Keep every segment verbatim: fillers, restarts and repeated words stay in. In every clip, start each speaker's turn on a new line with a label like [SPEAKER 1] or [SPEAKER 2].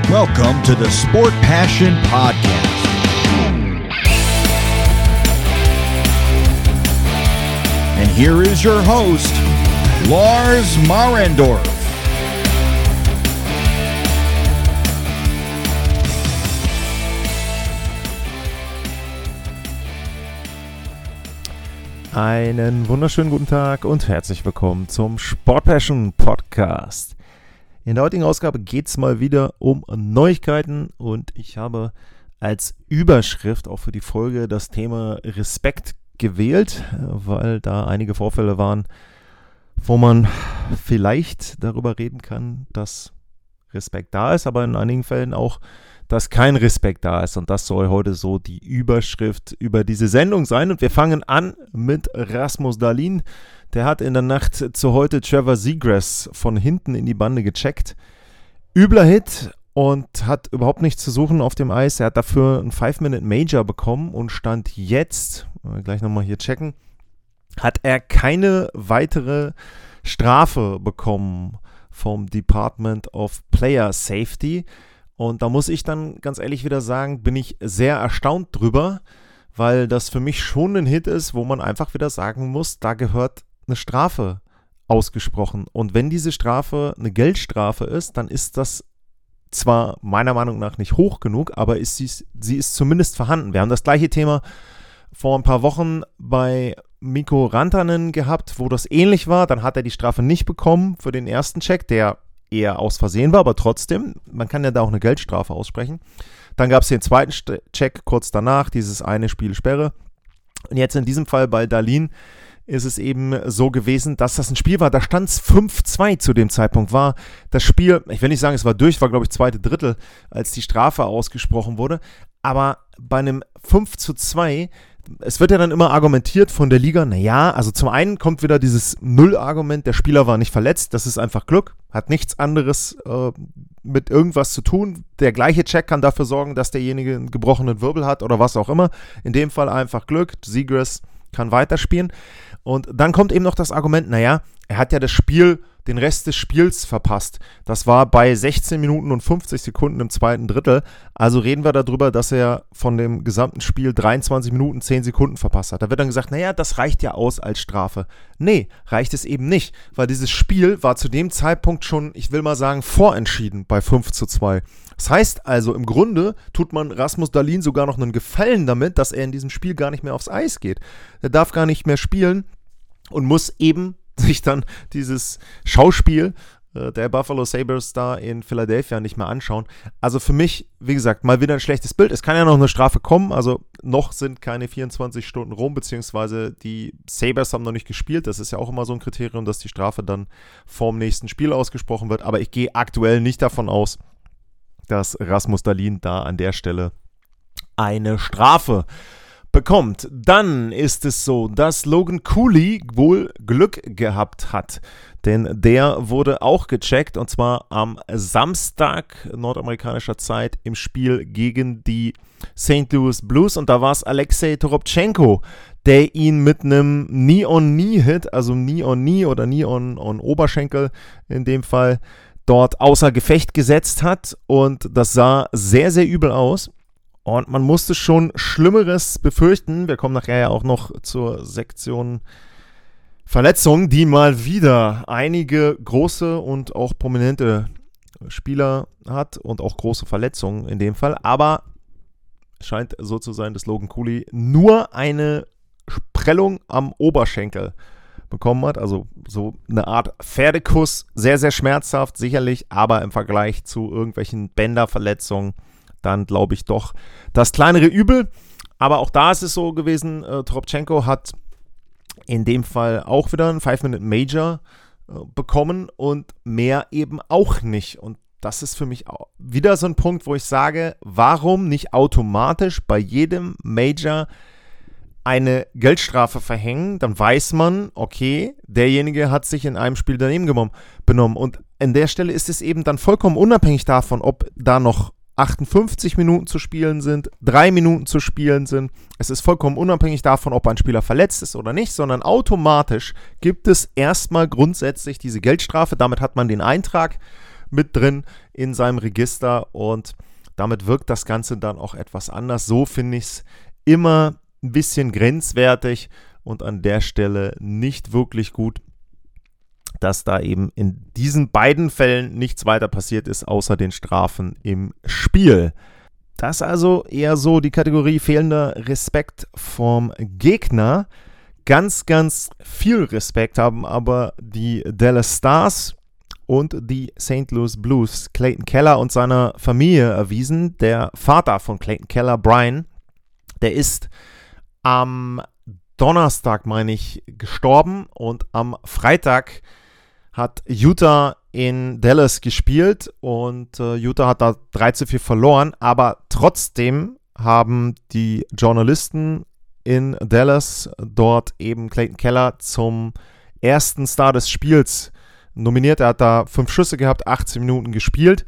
[SPEAKER 1] Welcome to the Sport Passion Podcast. And here is your host, Lars Marendorf.
[SPEAKER 2] Einen wunderschönen guten Tag und herzlich willkommen zum Sport Passion Podcast. In der heutigen Ausgabe geht es mal wieder um Neuigkeiten und ich habe als Überschrift auch für die Folge das Thema Respekt gewählt, weil da einige Vorfälle waren, wo man vielleicht darüber reden kann, dass Respekt da ist, aber in einigen Fällen auch, dass kein Respekt da ist. Und das soll heute so die Überschrift über diese Sendung sein. Und wir fangen an mit Rasmus Dahlin. Der hat in der Nacht zu heute Trevor Zegras von hinten in die Bande gecheckt. Übler Hit und hat überhaupt nichts zu suchen auf dem Eis. Er hat dafür einen Five-Minute-Major bekommen und stand jetzt, gleich nochmal hier checken, hat er keine weitere Strafe bekommen vom Department of Player Safety. Und da muss ich dann ganz ehrlich wieder sagen, bin ich sehr erstaunt drüber, weil das für mich schon ein Hit ist, wo man einfach wieder sagen muss, da gehört eine Strafe ausgesprochen. Und wenn diese Strafe eine Geldstrafe ist, dann ist das zwar meiner Meinung nach nicht hoch genug, aber ist sie, sie ist zumindest vorhanden. Wir haben das gleiche Thema vor ein paar Wochen bei Mikko Rantanen gehabt, wo das ähnlich war. Dann hat er die Strafe nicht bekommen für den ersten Check, der eher aus Versehen war, aber trotzdem, man kann ja da auch eine Geldstrafe aussprechen. Dann gab es den zweiten Check kurz danach, dieses eine Spiel Sperre. Und jetzt in diesem Fall bei Dahlin ist es eben so gewesen, dass das ein Spiel war, da stand es fünf zwei zu dem Zeitpunkt, war das Spiel, ich will nicht sagen, es war durch, war glaube ich zweite Drittel, als die Strafe ausgesprochen wurde, aber bei einem fünf zu zwei, es wird ja dann immer argumentiert von der Liga, naja, also zum einen kommt wieder dieses Null-Argument, der Spieler war nicht verletzt, das ist einfach Glück, hat nichts anderes äh, mit irgendwas zu tun. Der gleiche Check kann dafür sorgen, dass derjenige einen gebrochenen Wirbel hat oder was auch immer. In dem Fall einfach Glück, Zegras kann weiterspielen. Und dann kommt eben noch das Argument, naja, er hat ja das Spiel, den Rest des Spiels verpasst. Das war bei sechzehn Minuten und fünfzig Sekunden im zweiten Drittel. Also reden wir darüber, dass er von dem gesamten Spiel dreiundzwanzig Minuten, zehn Sekunden verpasst hat. Da wird dann gesagt, naja, das reicht ja aus als Strafe. Nee, reicht es eben nicht, weil dieses Spiel war zu dem Zeitpunkt schon, ich will mal sagen, vorentschieden bei fünf zu zwei. Das heißt also, im Grunde tut man Rasmus Dahlin sogar noch einen Gefallen damit, dass er in diesem Spiel gar nicht mehr aufs Eis geht. Er darf gar nicht mehr spielen und muss eben sich dann dieses Schauspiel äh, der Buffalo Sabres da in Philadelphia nicht mehr anschauen. Also für mich, wie gesagt, mal wieder ein schlechtes Bild. Es kann ja noch eine Strafe kommen, also noch sind keine vierundzwanzig Stunden rum, beziehungsweise die Sabres haben noch nicht gespielt. Das ist ja auch immer so ein Kriterium, dass die Strafe dann vorm nächsten Spiel ausgesprochen wird. Aber ich gehe aktuell nicht davon aus, dass Rasmus Dahlin da an der Stelle eine Strafe bekommt. Dann ist es so, dass Logan Cooley wohl Glück gehabt hat, denn der wurde auch gecheckt und zwar am Samstag nordamerikanischer Zeit im Spiel gegen die Saint Louis Blues und da war es Alexei Toropchenko, der ihn mit einem Knee-on-Knee-Hit, also Knee-on-Knee oder Knee-on-on-Oberschenkel in dem Fall, dort außer Gefecht gesetzt hat und das sah sehr, sehr übel aus. Und man musste schon Schlimmeres befürchten. Wir kommen nachher ja auch noch zur Sektion Verletzungen, die mal wieder einige große und auch prominente Spieler hat und auch große Verletzungen in dem Fall. Aber es scheint so zu sein, dass Logan Cooley nur eine Prellung am Oberschenkel bekommen hat. Also so eine Art Pferdekuss. Sehr, sehr schmerzhaft sicherlich, aber im Vergleich zu irgendwelchen Bänderverletzungen dann glaube ich doch das kleinere Übel. Aber auch da ist es so gewesen, äh, Toropchenko hat in dem Fall auch wieder einen Five-Minute-Major äh, bekommen und mehr eben auch nicht. Und das ist für mich auch wieder so ein Punkt, wo ich sage, warum nicht automatisch bei jedem Major eine Geldstrafe verhängen? Dann weiß man, okay, derjenige hat sich in einem Spiel daneben genommen, benommen. Und an der Stelle ist es eben dann vollkommen unabhängig davon, ob da noch achtundfünfzig Minuten zu spielen sind, drei Minuten zu spielen sind. Es ist vollkommen unabhängig davon, ob ein Spieler verletzt ist oder nicht, sondern automatisch gibt es erstmal grundsätzlich diese Geldstrafe. Damit hat man den Eintrag mit drin in seinem Register und damit wirkt das Ganze dann auch etwas anders. So finde ich es immer ein bisschen grenzwertig und an der Stelle nicht wirklich gut, dass da eben in diesen beiden Fällen nichts weiter passiert ist, außer den Strafen im Spiel. Das ist also eher so die Kategorie fehlender Respekt vom Gegner. Ganz, ganz viel Respekt haben aber die Dallas Stars und die Saint Louis Blues Clayton Keller und seiner Familie erwiesen. Der Vater von Clayton Keller, Brian, der ist am Donnerstag, meine ich, gestorben und am Freitag hat Utah in Dallas gespielt und äh, Utah hat da drei zu vier verloren, aber trotzdem haben die Journalisten in Dallas dort eben Clayton Keller zum ersten Star des Spiels nominiert. Er hat da fünf Schüsse gehabt, achtzehn Minuten gespielt.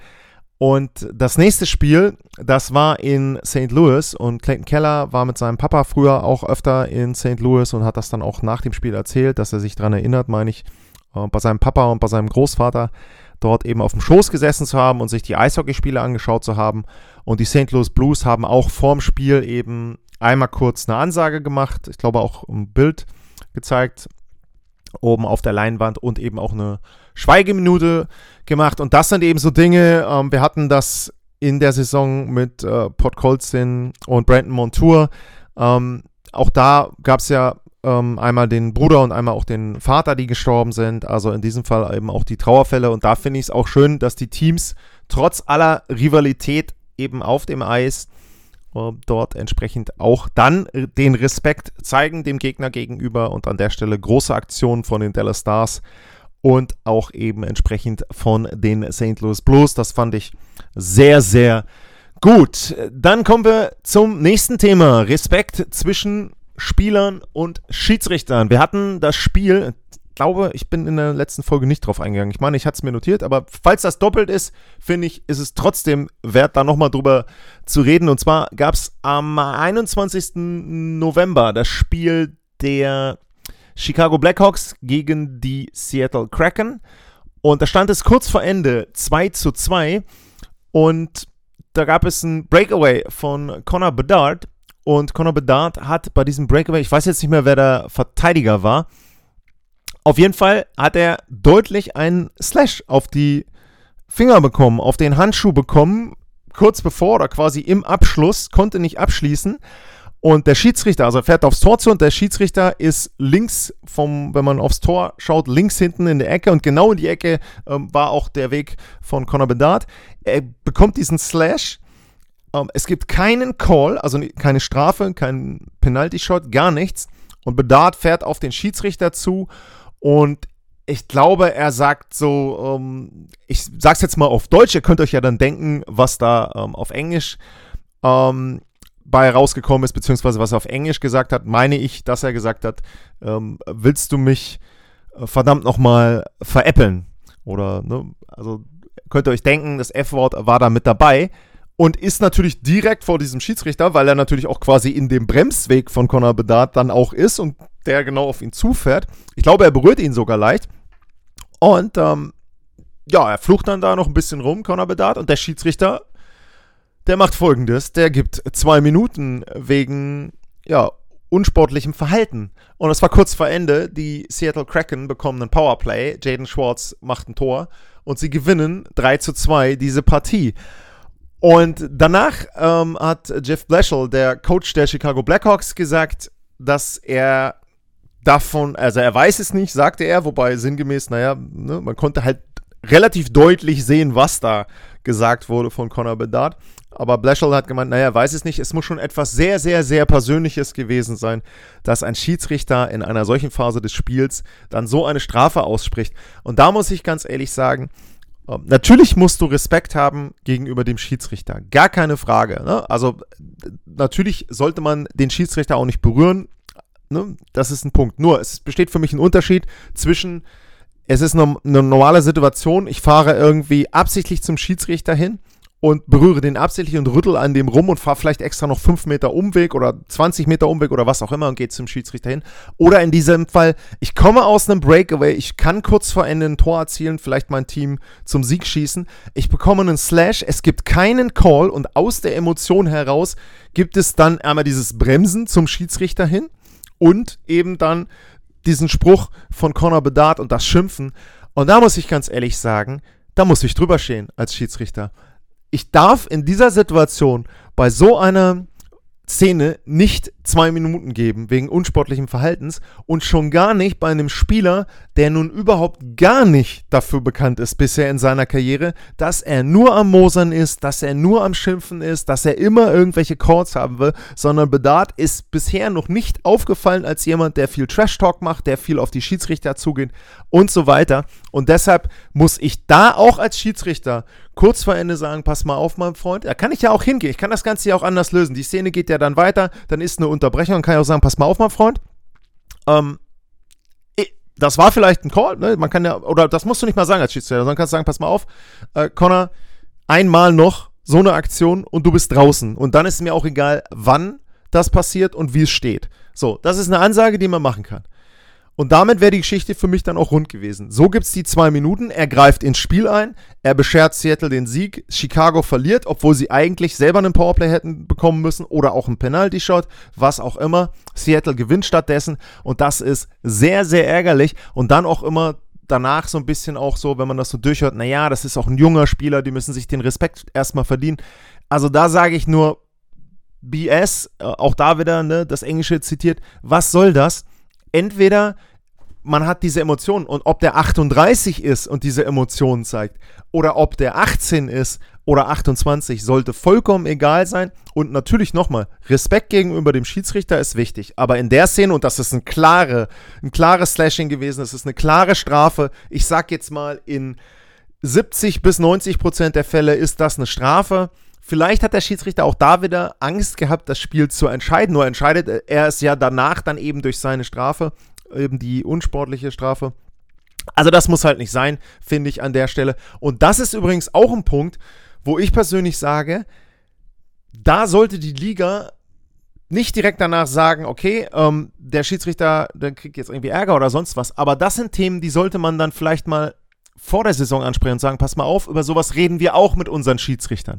[SPEAKER 2] Und das nächste Spiel, das war in Saint Louis und Clayton Keller war mit seinem Papa früher auch öfter in Saint Louis und hat das dann auch nach dem Spiel erzählt, dass er sich daran erinnert, meine ich, bei seinem Papa und bei seinem Großvater dort eben auf dem Schoß gesessen zu haben und sich die Eishockeyspiele angeschaut zu haben. Und die Saint Louis Blues haben auch vorm Spiel eben einmal kurz eine Ansage gemacht, ich glaube auch ein Bild gezeigt, oben auf der Leinwand und eben auch eine Schweigeminute gemacht. Und das sind eben so Dinge, ähm, wir hatten das in der Saison mit äh, Podkolzin und Brandon Montour. Ähm, auch da gab es ja ähm, einmal den Bruder und einmal auch den Vater, die gestorben sind. Also in diesem Fall eben auch die Trauerfälle. Und da finde ich es auch schön, dass die Teams trotz aller Rivalität eben auf dem Eis äh, dort entsprechend auch dann den Respekt zeigen dem Gegner gegenüber. Und an der Stelle große Aktionen von den Dallas Stars und auch eben entsprechend von den Saint Louis Blues. Das fand ich sehr, sehr gut. Dann kommen wir zum nächsten Thema. Respekt zwischen Spielern und Schiedsrichtern. Wir hatten das Spiel, ich glaube, ich bin in der letzten Folge nicht drauf eingegangen. Ich meine, ich hatte es mir notiert, aber falls das doppelt ist, finde ich, ist es trotzdem wert, da nochmal drüber zu reden. Und zwar gab es am einundzwanzigsten November das Spiel der Chicago Blackhawks gegen die Seattle Kraken. Und da stand es kurz vor Ende zwei zu zwei. Und da gab es ein Breakaway von Connor Bedard. Und Connor Bedard hat bei diesem Breakaway, ich weiß jetzt nicht mehr, wer der Verteidiger war, auf jeden Fall hat er deutlich einen Slash auf die Finger bekommen, auf den Handschuh bekommen, kurz bevor oder quasi im Abschluss, konnte nicht abschließen. Und der Schiedsrichter, also er fährt aufs Tor zu und der Schiedsrichter ist links vom, wenn man aufs Tor schaut, links hinten in der Ecke und genau in die Ecke ähm, war auch der Weg von Connor Bedard. Er bekommt diesen Slash. Ähm, es gibt keinen Call, also keine Strafe, kein Penalty-Shot, gar nichts. Und Bedard fährt auf den Schiedsrichter zu und ich glaube, er sagt so, ähm, ich sag's jetzt mal auf Deutsch, ihr könnt euch ja dann denken, was da ähm, auf Englisch ähm, bei rausgekommen ist, beziehungsweise was er auf Englisch gesagt hat, meine ich, dass er gesagt hat, ähm, willst du mich äh, verdammt nochmal veräppeln? Oder, ne, also könnt ihr euch denken, das F-Wort war da mit dabei und ist natürlich direkt vor diesem Schiedsrichter, weil er natürlich auch quasi in dem Bremsweg von Connor Bedard dann auch ist und der genau auf ihn zufährt. Ich glaube, er berührt ihn sogar leicht. Und, ähm, ja, er flucht dann da noch ein bisschen rum, Connor Bedard, und der Schiedsrichter, der macht Folgendes, der gibt zwei Minuten wegen, ja, unsportlichem Verhalten. Und das war kurz vor Ende, die Seattle Kraken bekommen einen Powerplay, Jaden Schwartz macht ein Tor und sie gewinnen drei zu zwei diese Partie. Und danach ähm, hat Jeff Blashill, der Coach der Chicago Blackhawks, gesagt, dass er davon, also er weiß es nicht, sagte er, wobei sinngemäß, naja, ne, man konnte halt relativ deutlich sehen, was da gesagt wurde von Connor Bedard. Aber Blashill hat gemeint, naja, er weiß es nicht, es muss schon etwas sehr, sehr, sehr Persönliches gewesen sein, dass ein Schiedsrichter in einer solchen Phase des Spiels dann so eine Strafe ausspricht. Und da muss ich ganz ehrlich sagen, äh, natürlich musst du Respekt haben gegenüber dem Schiedsrichter, gar keine Frage. Ne? Also natürlich sollte man den Schiedsrichter auch nicht berühren, ne? Das ist ein Punkt. Nur, es besteht für mich ein Unterschied zwischen, es ist eine, eine normale Situation, ich fahre irgendwie absichtlich zum Schiedsrichter hin und berühre den absichtlich und rüttel an dem rum und fahre vielleicht extra noch fünf Meter Umweg oder zwanzig Meter Umweg oder was auch immer und gehe zum Schiedsrichter hin. Oder in diesem Fall, ich komme aus einem Breakaway, ich kann kurz vor Ende ein Tor erzielen, vielleicht mein Team zum Sieg schießen. Ich bekomme einen Slash, es gibt keinen Call und aus der Emotion heraus gibt es dann einmal dieses Bremsen zum Schiedsrichter hin und eben dann diesen Spruch von Connor Bedard und das Schimpfen. Und da muss ich ganz ehrlich sagen, da muss ich drüber stehen als Schiedsrichter. Ich darf in dieser Situation bei so einer Szene nicht zwei Minuten geben, wegen unsportlichem Verhaltens und schon gar nicht bei einem Spieler, der nun überhaupt gar nicht dafür bekannt ist bisher in seiner Karriere, dass er nur am Mosern ist, dass er nur am Schimpfen ist, dass er immer irgendwelche Calls haben will, sondern Bedard ist bisher noch nicht aufgefallen als jemand, der viel Trash-Talk macht, der viel auf die Schiedsrichter zugeht und so weiter. Und deshalb muss ich da auch als Schiedsrichter kurz vor Ende sagen, pass mal auf, mein Freund, da kann ich ja auch hingehen, ich kann das Ganze ja auch anders lösen. Die Szene geht ja dann weiter, dann ist eine Unterbrechung und kann ja auch sagen, pass mal auf, mein Freund, ähm, das war vielleicht ein Call, ne? Man kann ja, oder das musst du nicht mal sagen als Schiedsrichter, sondern kannst sagen, pass mal auf, äh, Connor, einmal noch so eine Aktion und du bist draußen. Und dann ist mir auch egal, wann das passiert und wie es steht. So, das ist eine Ansage, die man machen kann. Und damit wäre die Geschichte für mich dann auch rund gewesen. So gibt es die zwei Minuten, er greift ins Spiel ein, er beschert Seattle den Sieg, Chicago verliert, obwohl sie eigentlich selber einen Powerplay hätten bekommen müssen oder auch einen Penalty-Shot, was auch immer. Seattle gewinnt stattdessen und das ist sehr, sehr ärgerlich und dann auch immer danach so ein bisschen auch so, wenn man das so durchhört, naja, das ist auch ein junger Spieler, die müssen sich den Respekt erstmal verdienen. Also da sage ich nur B S, äh, auch da wieder, ne, das Englische zitiert, was soll das? Entweder man hat diese Emotionen und ob der achtunddreißig ist und diese Emotionen zeigt oder ob der achtzehn ist oder achtundzwanzig, sollte vollkommen egal sein. Und natürlich nochmal, Respekt gegenüber dem Schiedsrichter ist wichtig. Aber in der Szene, und das ist ein, klare, ein klares Slashing gewesen, das ist eine klare Strafe. Ich sag jetzt mal, in siebzig bis neunzig Prozent der Fälle ist das eine Strafe. Vielleicht hat der Schiedsrichter auch da wieder Angst gehabt, das Spiel zu entscheiden. Nur entscheidet er es ja danach dann eben durch seine Strafe, eben die unsportliche Strafe. Also das muss halt nicht sein, finde ich an der Stelle. Und das ist übrigens auch ein Punkt, wo ich persönlich sage, da sollte die Liga nicht direkt danach sagen, okay, ähm, der Schiedsrichter, der kriegt jetzt irgendwie Ärger oder sonst was. Aber das sind Themen, die sollte man dann vielleicht mal vor der Saison ansprechen und sagen, pass mal auf, über sowas reden wir auch mit unseren Schiedsrichtern.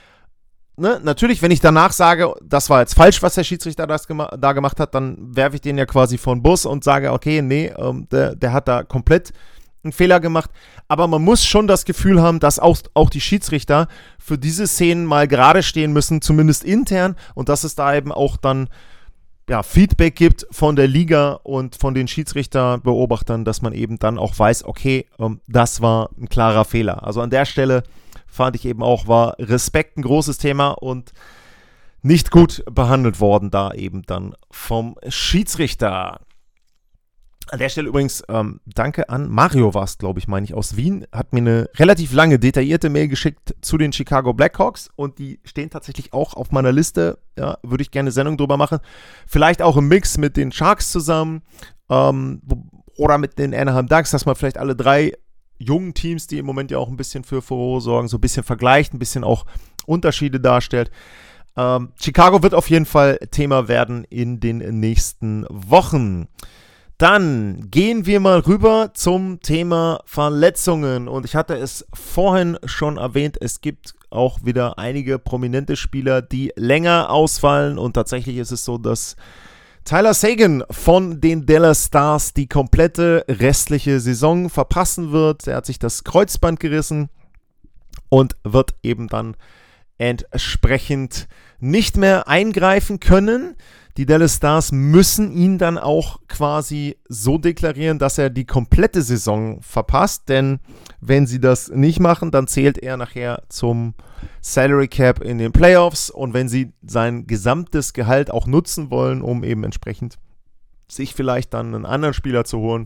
[SPEAKER 2] Ne, natürlich, wenn ich danach sage, das war jetzt falsch, was der Schiedsrichter das gema- da gemacht hat, dann werfe ich den ja quasi vor den Bus und sage, okay, nee, ähm, der, der hat da komplett einen Fehler gemacht. Aber man muss schon das Gefühl haben, dass auch, auch die Schiedsrichter für diese Szenen mal gerade stehen müssen, zumindest intern, und dass es da eben auch dann ja, Feedback gibt von der Liga und von den Schiedsrichterbeobachtern, dass man eben dann auch weiß, okay, ähm, das war ein klarer Fehler. Also an der Stelle fand ich eben auch, war Respekt ein großes Thema und nicht gut behandelt worden da eben dann vom Schiedsrichter. An der Stelle übrigens ähm, danke an Mario war es, glaube ich, meine ich, aus Wien, hat mir eine relativ lange, detaillierte Mail geschickt zu den Chicago Blackhawks und die stehen tatsächlich auch auf meiner Liste, ja, würde ich gerne eine Sendung drüber machen, vielleicht auch im Mix mit den Sharks zusammen ähm, oder mit den Anaheim Ducks, dass man vielleicht alle drei jungen Teams, die im Moment ja auch ein bisschen für Furore sorgen, so ein bisschen vergleicht, ein bisschen auch Unterschiede darstellt. Ähm, Chicago wird auf jeden Fall Thema werden in den nächsten Wochen. Dann gehen wir mal rüber zum Thema Verletzungen. Und ich hatte es vorhin schon erwähnt, es gibt auch wieder einige prominente Spieler, die länger ausfallen. Und tatsächlich ist es so, dass Tyler Seguin von den Dallas Stars die komplette restliche Saison verpassen wird. Er hat sich das Kreuzband gerissen und wird eben dann entsprechend nicht mehr eingreifen können. Die Dallas Stars müssen ihn dann auch quasi so deklarieren, dass er die komplette Saison verpasst, denn wenn sie das nicht machen, dann zählt er nachher zum Salary Cap in den Playoffs und wenn sie sein gesamtes Gehalt auch nutzen wollen, um eben entsprechend sich vielleicht dann einen anderen Spieler zu holen,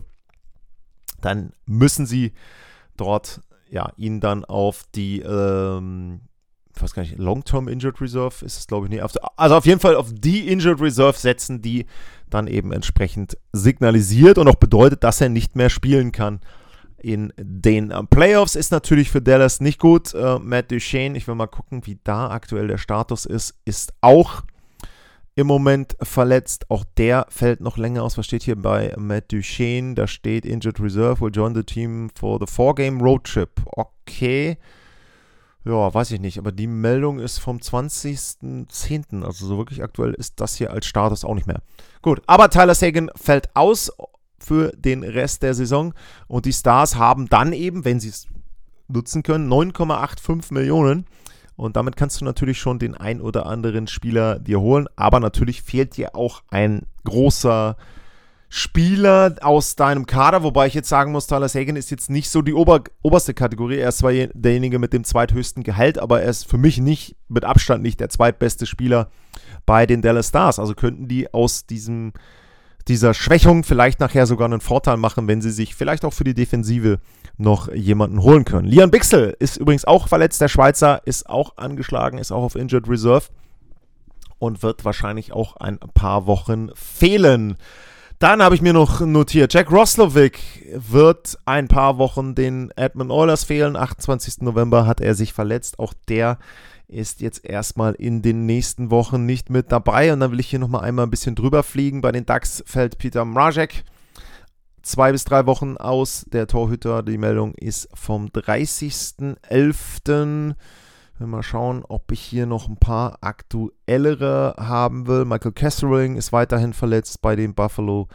[SPEAKER 2] dann müssen sie dort ja ihn dann auf die ähm, ich weiß gar nicht, Long-Term Injured Reserve ist es, glaube ich, nicht. Also auf jeden Fall auf die Injured Reserve setzen, die dann eben entsprechend signalisiert und auch bedeutet, dass er nicht mehr spielen kann in den Playoffs. Ist natürlich für Dallas nicht gut. Äh, Matt Duchene, ich will mal gucken, wie da aktuell der Status ist, ist auch im Moment verletzt. Auch der fällt noch länger aus. Was steht hier bei Matt Duchene? Da steht Injured Reserve will join the team for the four-game road trip. Okay. Ja, weiß ich nicht. Aber die Meldung ist vom zwanzigsten zehnten Also so wirklich aktuell ist das hier als Status auch nicht mehr. Gut, aber Tyler Seguin fällt aus für den Rest der Saison. Und die Stars haben dann eben, wenn sie es nutzen können, neun Komma fünfundachtzig Millionen. Und damit kannst du natürlich schon den ein oder anderen Spieler dir holen. Aber natürlich fehlt dir auch ein großer Spieler aus deinem Kader. Wobei ich jetzt sagen muss, Tyler Seguin ist jetzt nicht so die Ober- oberste Kategorie. Er ist zwar derjenige mit dem zweithöchsten Gehalt, aber er ist für mich nicht, mit Abstand nicht der zweitbeste Spieler bei den Dallas Stars. Also könnten die aus diesem, dieser Schwächung vielleicht nachher sogar einen Vorteil machen, wenn sie sich vielleicht auch für die Defensive noch jemanden holen können. Lian Bichsel ist übrigens auch verletzt, der Schweizer ist auch angeschlagen, ist auch auf Injured Reserve und wird wahrscheinlich auch ein paar Wochen fehlen. Dann habe ich mir noch notiert, Jack Roslovic wird ein paar Wochen den Edmonton Oilers fehlen. achtundzwanzigsten November hat er sich verletzt, auch der ist jetzt erstmal in den nächsten Wochen nicht mit dabei. Und dann will ich hier nochmal einmal ein bisschen drüber fliegen. Bei den Ducks fällt Peter Mrazek zwei bis drei Wochen aus. Der Torhüter, die Meldung ist vom dreißigsten elften Mal schauen, ob ich hier noch ein paar aktuellere haben will. Michael Kesselring ist weiterhin verletzt bei den Buffalo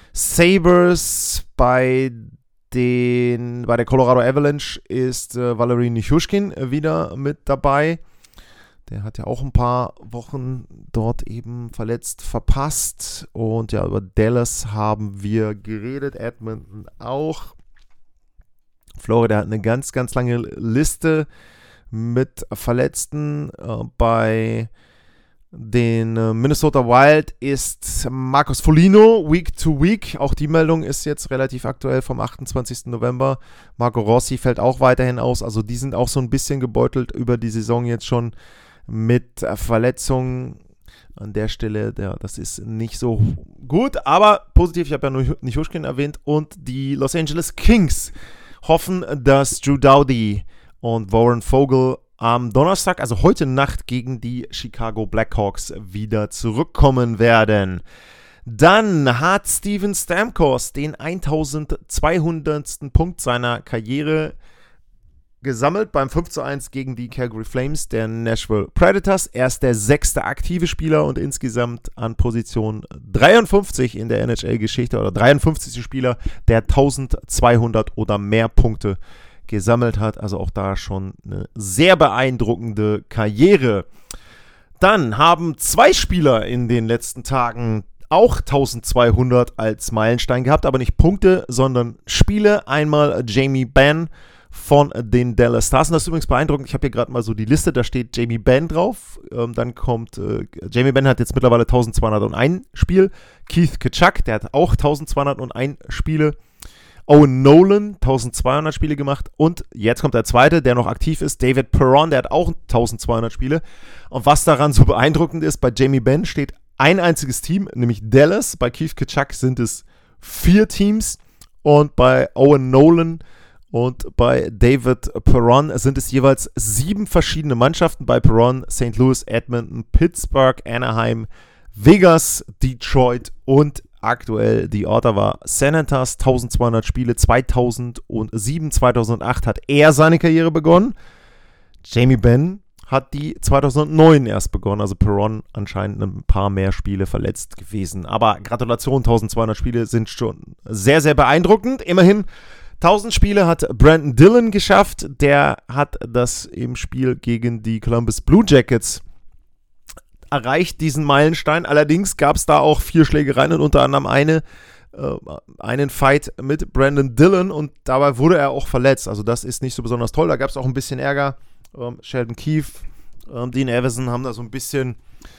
[SPEAKER 2] Sabres. Bei, den, bei der Colorado Avalanche ist äh, Valeri Nichushkin wieder mit dabei. Der hat ja auch ein paar Wochen dort eben verletzt verpasst. Und ja, über Dallas haben wir geredet, Edmonton auch. Florida hat eine ganz, ganz lange Liste mit Verletzten. Äh, bei den äh, Minnesota Wild ist Marcus Foligno Week to Week. Auch die Meldung ist jetzt relativ aktuell vom achtundzwanzigsten November Marco Rossi fällt auch weiterhin aus. Also die sind auch so ein bisschen gebeutelt über die Saison jetzt schon mit Verletzungen. An der Stelle, ja, das ist nicht so gut, aber positiv, ich habe ja nur Nichushkin erwähnt, und die Los Angeles Kings hoffen, dass Drew Doughty und Warren Vogel am Donnerstag, also heute Nacht, gegen die Chicago Blackhawks wieder zurückkommen werden. Dann hat Steven Stamkos den eintausendzweihundertsten Punkt seiner Karriere gesammelt beim fünf zu eins gegen die Calgary Flames der Nashville Predators. Er ist der sechste aktive Spieler und insgesamt an Position dreiundfünfzig in der N H L-Geschichte oder dreiundfünfzigste Spieler, der eintausendzweihundert oder mehr Punkte gesammelt hat. Also auch da schon eine sehr beeindruckende Karriere. Dann haben zwei Spieler in den letzten Tagen auch eintausendzweihundert als Meilenstein gehabt, aber nicht Punkte, sondern Spiele. Einmal Jamie Benn von den Dallas Stars. Und das ist übrigens beeindruckend. Ich habe hier gerade mal so die Liste, da steht Jamie Benn drauf. Ähm, dann kommt, äh, Jamie Benn hat jetzt mittlerweile eintausendzweihunderteins Spiel. Keith Tkachuk, der hat auch eintausendzweihunderteins Spiele. Owen Nolan, eintausendzweihundert Spiele gemacht. Und jetzt kommt der zweite, der noch aktiv ist, David Perron, der hat auch eintausendzweihundert Spiele. Und was daran so beeindruckend ist, bei Jamie Benn steht ein einziges Team, nämlich Dallas. Bei Keith Tkachuk sind es vier Teams. Und bei Owen Nolan und bei David Perron sind es jeweils sieben verschiedene Mannschaften. Bei Perron Saint Louis, Edmonton, Pittsburgh, Anaheim, Vegas, Detroit und aktuell die Ottawa Senators. eintausendzweihundert Spiele, zweitausendsieben, zweitausendacht hat er seine Karriere begonnen. Jamie Benn hat die zweitausendneun erst begonnen, also Perron anscheinend ein paar mehr Spiele verletzt gewesen. Aber Gratulation, eintausendzweihundert Spiele sind schon sehr, sehr beeindruckend. Immerhin tausend Spiele hat Brandon Dillon geschafft. Der hat das im Spiel gegen die Columbus Blue Jackets erreicht, diesen Meilenstein. Allerdings gab es da auch vier Schlägereien und unter anderem eine, äh, einen Fight mit Brandon Dillon und dabei wurde er auch verletzt. Also das ist nicht so besonders toll. Da gab es auch ein bisschen Ärger. Ähm, Sheldon Keefe, ähm, Dean Evason haben da so ein bisschen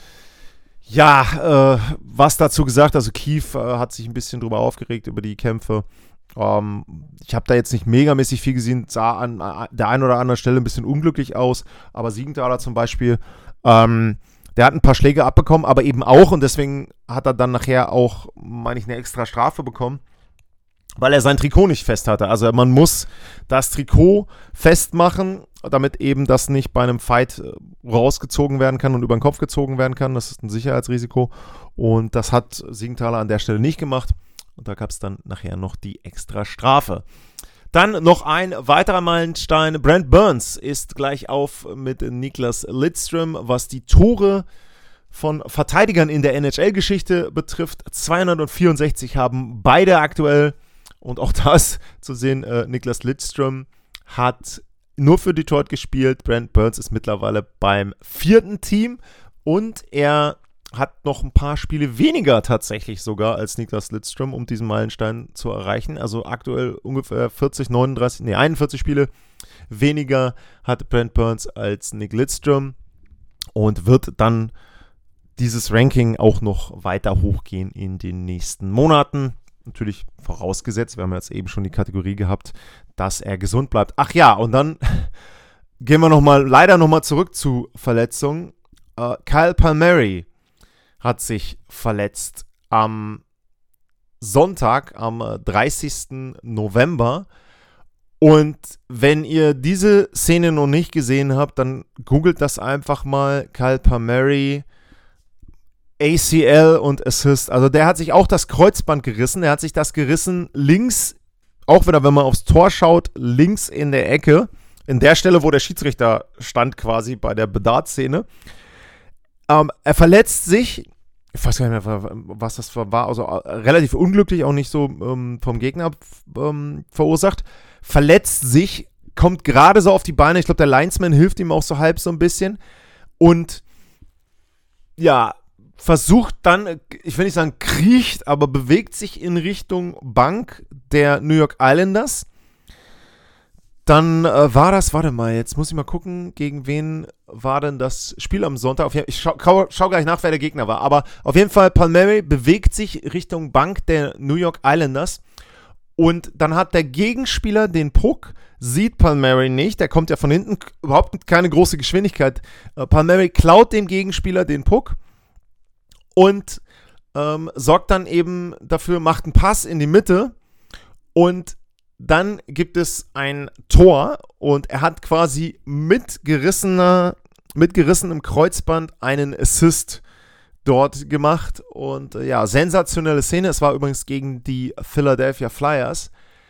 [SPEAKER 2] ja, äh, was dazu gesagt. Also Keefe äh, hat sich ein bisschen drüber aufgeregt über die Kämpfe. Um, ich habe da jetzt nicht megamäßig viel gesehen, sah an der einen oder anderen Stelle ein bisschen unglücklich aus, aber Siegenthaler zum Beispiel, ähm, der hat ein paar Schläge abbekommen, aber eben auch, und deswegen hat er dann nachher auch, meine ich, eine extra Strafe bekommen. weil er sein Trikot nicht fest hatte. Also man muss das Trikot festmachen, damit eben das nicht bei einem Fight rausgezogen werden kann und über den Kopf gezogen werden kann. Das ist ein Sicherheitsrisiko und das hat Siegenthaler an der Stelle nicht gemacht. Und da gab es dann nachher noch die extra Strafe. Dann noch ein weiterer Meilenstein. Brent Burns ist gleich auf mit Niklas Lidström, was die Tore von Verteidigern in der N H L-Geschichte betrifft. zweihundertvierundsechzig haben beide aktuell. Und auch da ist zu sehen, äh, Niklas Lidström hat nur für Detroit gespielt. Brent Burns ist mittlerweile beim vierten Team. Und er hat noch ein paar Spiele weniger tatsächlich sogar als Niklas Lidström, um diesen Meilenstein zu erreichen. Also aktuell ungefähr vierzig, neununddreißig, nee, einundvierzig Spiele weniger hat Brent Burns als Nick Lidström und wird dann dieses Ranking auch noch weiter hochgehen in den nächsten Monaten. Natürlich vorausgesetzt, wir haben jetzt eben schon die Kategorie gehabt, dass er gesund bleibt. Ach ja, und dann gehen wir noch mal, leider nochmal zurück zu Verletzungen. Uh, Kyle Palmieri hat sich verletzt am Sonntag, am dreißigsten November. Und wenn ihr diese Szene noch nicht gesehen habt, dann googelt das einfach mal. Kyle Palmieri, A C L und Assist. Also der hat sich auch das Kreuzband gerissen. Der hat sich das gerissen links, auch wieder, wenn man aufs Tor schaut, links in der Ecke. In der Stelle, wo der Schiedsrichter stand quasi bei der Bedard-Szene. Ähm, er verletzt sich, ich weiß gar nicht mehr, was das war, also relativ unglücklich, auch nicht so ähm, vom Gegner ähm, verursacht, verletzt sich, kommt gerade so auf die Beine, ich glaube, der Linesman hilft ihm auch so halb so ein bisschen und ja, versucht dann, ich will nicht sagen kriecht, aber bewegt sich in Richtung Bank der New York Islanders. Dann äh, war das, warte mal, jetzt muss ich mal gucken, gegen wen war denn das Spiel am Sonntag. Auf jeden, ich schau, schau, schau gleich nach, wer der Gegner war. Aber auf jeden Fall, Palmieri bewegt sich Richtung Bank der New York Islanders. Und dann hat der Gegenspieler den Puck, sieht Palmieri nicht. Der kommt ja von hinten, überhaupt keine große Geschwindigkeit. Äh, Palmieri klaut dem Gegenspieler den Puck und ähm, sorgt dann eben dafür, macht einen Pass in die Mitte und dann gibt es ein Tor und er hat quasi mit gerissener, mit gerissenem Kreuzband einen Assist dort gemacht und äh, ja, sensationelle Szene. Es war übrigens gegen die Philadelphia Flyers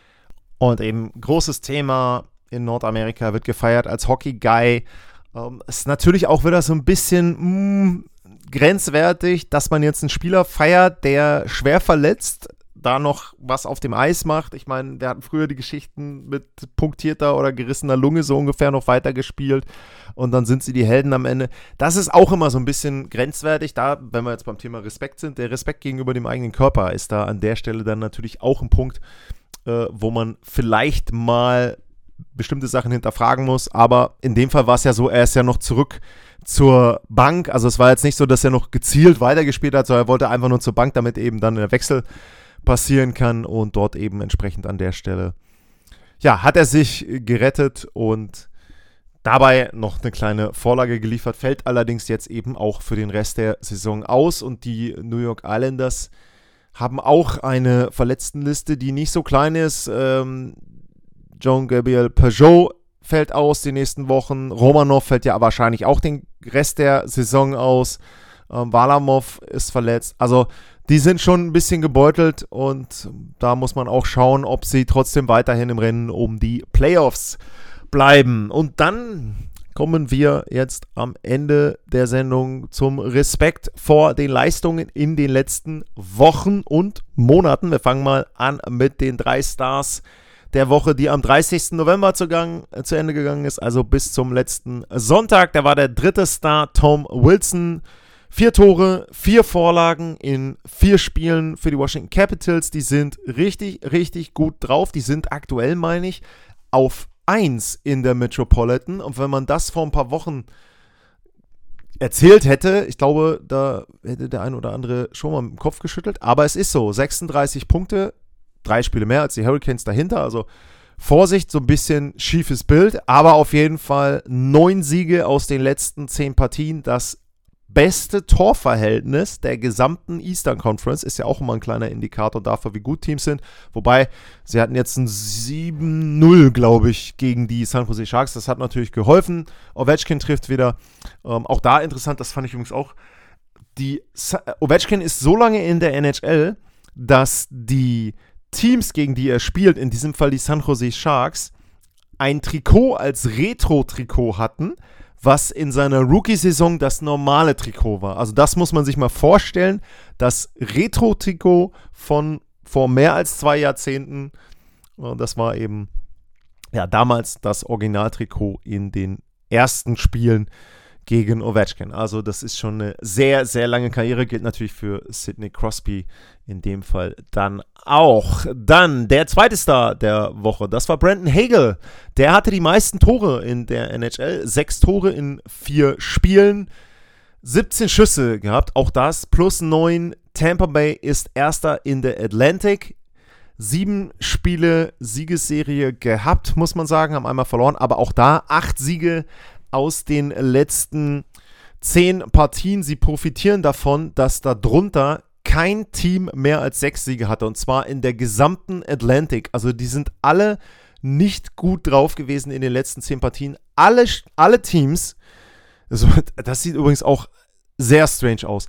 [SPEAKER 2] und eben großes Thema in Nordamerika, wird gefeiert als Hockey-Guy. Ähm, ist natürlich auch wieder so ein bisschen mh, grenzwertig, dass man jetzt einen Spieler feiert, der schwer verletzt da noch was auf dem Eis macht. Ich meine, wir hatten früher die Geschichten mit punktierter oder gerissener Lunge so ungefähr noch weitergespielt und dann sind sie die Helden am Ende. Das ist auch immer so ein bisschen grenzwertig. Da, wenn wir jetzt beim Thema Respekt sind, der Respekt gegenüber dem eigenen Körper ist da an der Stelle dann natürlich auch ein Punkt, äh, wo man vielleicht mal bestimmte Sachen hinterfragen muss, aber in dem Fall war es ja so, er ist ja noch zurück zur Bank, also es war jetzt nicht so, dass er noch gezielt weitergespielt hat, sondern er wollte einfach nur zur Bank, damit eben dann der Wechsel passieren kann und dort eben entsprechend an der Stelle, ja, hat er sich gerettet und dabei noch eine kleine Vorlage geliefert, fällt allerdings jetzt eben auch für den Rest der Saison aus und die New York Islanders haben auch eine Verletztenliste, die nicht so klein ist. Ähm, Jean-Gabriel Pageau fällt aus die nächsten Wochen, Romanov fällt ja wahrscheinlich auch den Rest der Saison aus, ähm, Varlamov ist verletzt, also die sind schon ein bisschen gebeutelt und da muss man auch schauen, ob sie trotzdem weiterhin im Rennen um die Playoffs bleiben. Und dann kommen wir jetzt am Ende der Sendung zum Respekt vor den Leistungen in den letzten Wochen und Monaten. Wir fangen mal an mit den drei Stars der Woche, die am dreißigsten November zu, gang, zu Ende gegangen ist, also bis zum letzten Sonntag. Da war der dritte Star Tom Wilson. Vier Tore, vier Vorlagen in vier Spielen für die Washington Capitals. Die sind richtig, richtig gut drauf. Die sind aktuell, meine ich, auf eins in der Metropolitan. Und wenn man das vor ein paar Wochen erzählt hätte, ich glaube, da hätte der ein oder andere schon mal mit dem Kopf geschüttelt. Aber es ist so, sechsunddreißig Punkte, drei Spiele mehr als die Hurricanes dahinter. Also Vorsicht, so ein bisschen schiefes Bild. Aber auf jeden Fall neun Siege aus den letzten zehn Partien. Das beste Torverhältnis der gesamten Eastern Conference. Ist ja auch immer ein kleiner Indikator dafür, wie gut Teams sind. Wobei, sie hatten jetzt ein sieben null, glaube ich, gegen die San Jose Sharks. Das hat natürlich geholfen. Ovechkin trifft wieder. Ähm, auch da interessant, das fand ich übrigens auch. Die Sa- Ovechkin ist so lange in der N H L, dass die Teams, gegen die er spielt, in diesem Fall die San Jose Sharks, ein Trikot als Retro-Trikot hatten, was in seiner Rookie-Saison das normale Trikot war. Also das muss man sich mal vorstellen. Das Retro-Trikot von vor mehr als zwei Jahrzehnten, das war eben ja damals das Originaltrikot in den ersten Spielen gegen Ovechkin. Also das ist schon eine sehr, sehr lange Karriere, gilt natürlich für Sidney Crosby in dem Fall dann auch. Dann der zweite Star der Woche, das war Brandon Hagel. Der hatte die meisten Tore in der N H L, sechs Tore in vier Spielen, siebzehn Schüsse gehabt, auch das plus neun. Tampa Bay ist Erster in der Atlantic. Sieben Spiele Siegesserie gehabt, muss man sagen, haben einmal verloren, aber auch da acht Siege aus den letzten zehn Partien. Sie profitieren davon, dass darunter kein Team mehr als sechs Siege hatte, und zwar in der gesamten Atlantic. Also die sind alle nicht gut drauf gewesen in den letzten zehn Partien. Alle, alle Teams, also das sieht übrigens auch sehr strange aus,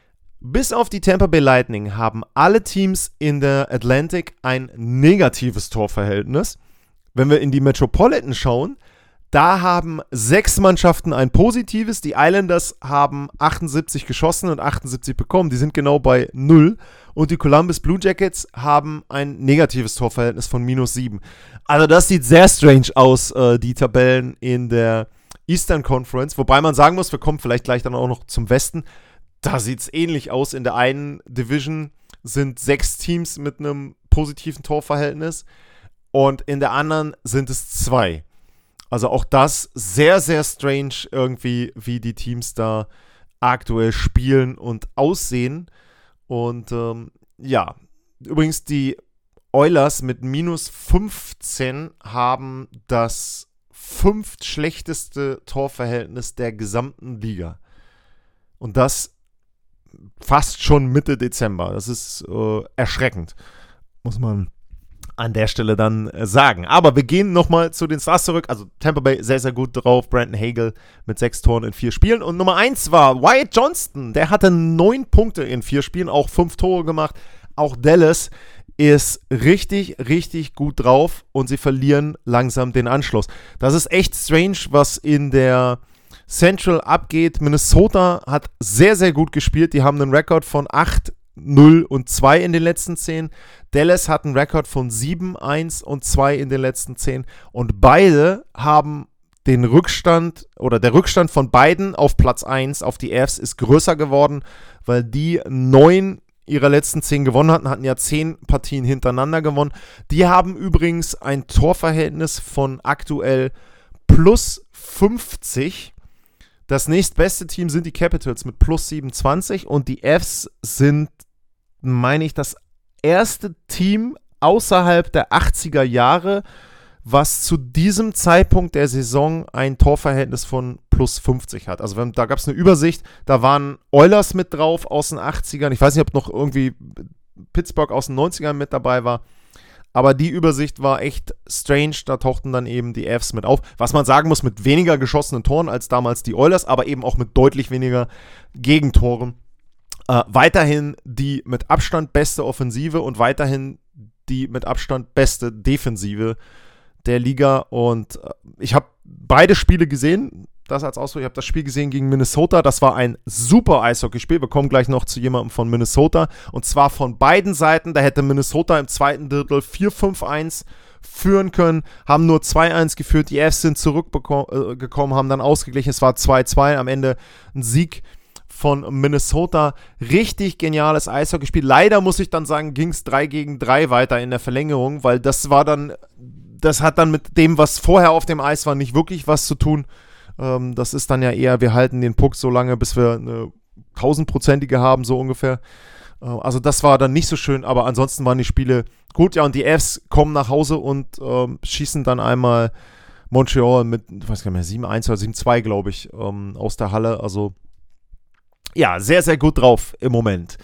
[SPEAKER 2] bis auf die Tampa Bay Lightning haben alle Teams in der Atlantic ein negatives Torverhältnis. Wenn wir in die Metropolitan schauen, da haben sechs Mannschaften ein positives. Die Islanders haben achtundsiebzig geschossen und achtundsiebzig bekommen. Die sind genau bei null. Und die Columbus Blue Jackets haben ein negatives Torverhältnis von minus sieben. Also das sieht sehr strange aus, äh, die Tabellen in der Eastern Conference. Wobei man sagen muss, wir kommen vielleicht gleich dann auch noch zum Westen. Da sieht es ähnlich aus. In der einen Division sind sechs Teams mit einem positiven Torverhältnis. Und in der anderen sind es zwei. Also auch das sehr, sehr strange irgendwie, wie die Teams da aktuell spielen und aussehen. Und ähm, ja, übrigens die Oilers mit minus fünfzehn haben das fünftschlechteste Torverhältnis der gesamten Liga. Und das fast schon Mitte Dezember. Das ist äh, erschreckend, muss man an der Stelle dann äh, sagen. Aber wir gehen nochmal zu den Stars zurück. Also Tampa Bay sehr, sehr gut drauf. Brandon Hagel mit sechs Toren in vier Spielen. Und Nummer eins war Wyatt Johnston. Der hatte neun Punkte in vier Spielen, auch fünf Tore gemacht. Auch Dallas ist richtig, richtig gut drauf und sie verlieren langsam den Anschluss. Das ist echt strange, was in der Central abgeht. Minnesota hat sehr, sehr gut gespielt. Die haben einen Rekord von acht null und zwei in den letzten zehn. Dallas hat einen Rekord von sieben eins und zwei in den letzten zehn. Und beide haben den Rückstand, oder der Rückstand von beiden auf Platz eins, auf die Avs, ist größer geworden, weil die neun ihrer letzten zehn gewonnen hatten, hatten ja zehn Partien hintereinander gewonnen. Die haben übrigens ein Torverhältnis von aktuell plus fünfzig. Das nächstbeste Team sind die Capitals mit plus siebenundzwanzig und die Avs sind, meine ich, das erste Team außerhalb der achtziger Jahre, was zu diesem Zeitpunkt der Saison ein Torverhältnis von plus fünfzig hat. Also wenn, da gab es eine Übersicht, da waren Oilers mit drauf aus den achtzigern. Ich weiß nicht, ob noch irgendwie Pittsburgh aus den neunzigern mit dabei war. Aber die Übersicht war echt strange, da tauchten dann eben die Avs mit auf. Was man sagen muss, mit weniger geschossenen Toren als damals die Oilers, aber eben auch mit deutlich weniger Gegentoren. Äh, weiterhin die mit Abstand beste Offensive und weiterhin die mit Abstand beste Defensive der Liga. Und äh, ich habe beide Spiele gesehen, das als Ausdruck, ich habe das Spiel gesehen gegen Minnesota, das war ein super Eishockeyspiel, wir kommen gleich noch zu jemandem von Minnesota, und zwar von beiden Seiten, da hätte Minnesota im zweiten Drittel vier fünf eins führen können, haben nur zwei eins geführt, die Avs sind zurückgekommen, haben dann ausgeglichen, es war zwei zwei, am Ende ein Sieg von Minnesota, richtig geniales Eishockeyspiel, leider muss ich dann sagen, ging es drei gegen drei weiter in der Verlängerung, weil das war dann, das hat dann mit dem, was vorher auf dem Eis war, nicht wirklich was zu tun. Das ist dann ja eher, wir halten den Puck so lange, bis wir eine tausendprozentige haben, so ungefähr. Also das war dann nicht so schön, aber ansonsten waren die Spiele gut. Ja, und die Avs kommen nach Hause und ähm, schießen dann einmal Montreal mit, ich weiß gar nicht mehr, sieben eins oder sieben zwei, glaube ich, ähm, aus der Halle. Also ja, sehr, sehr gut drauf im Moment.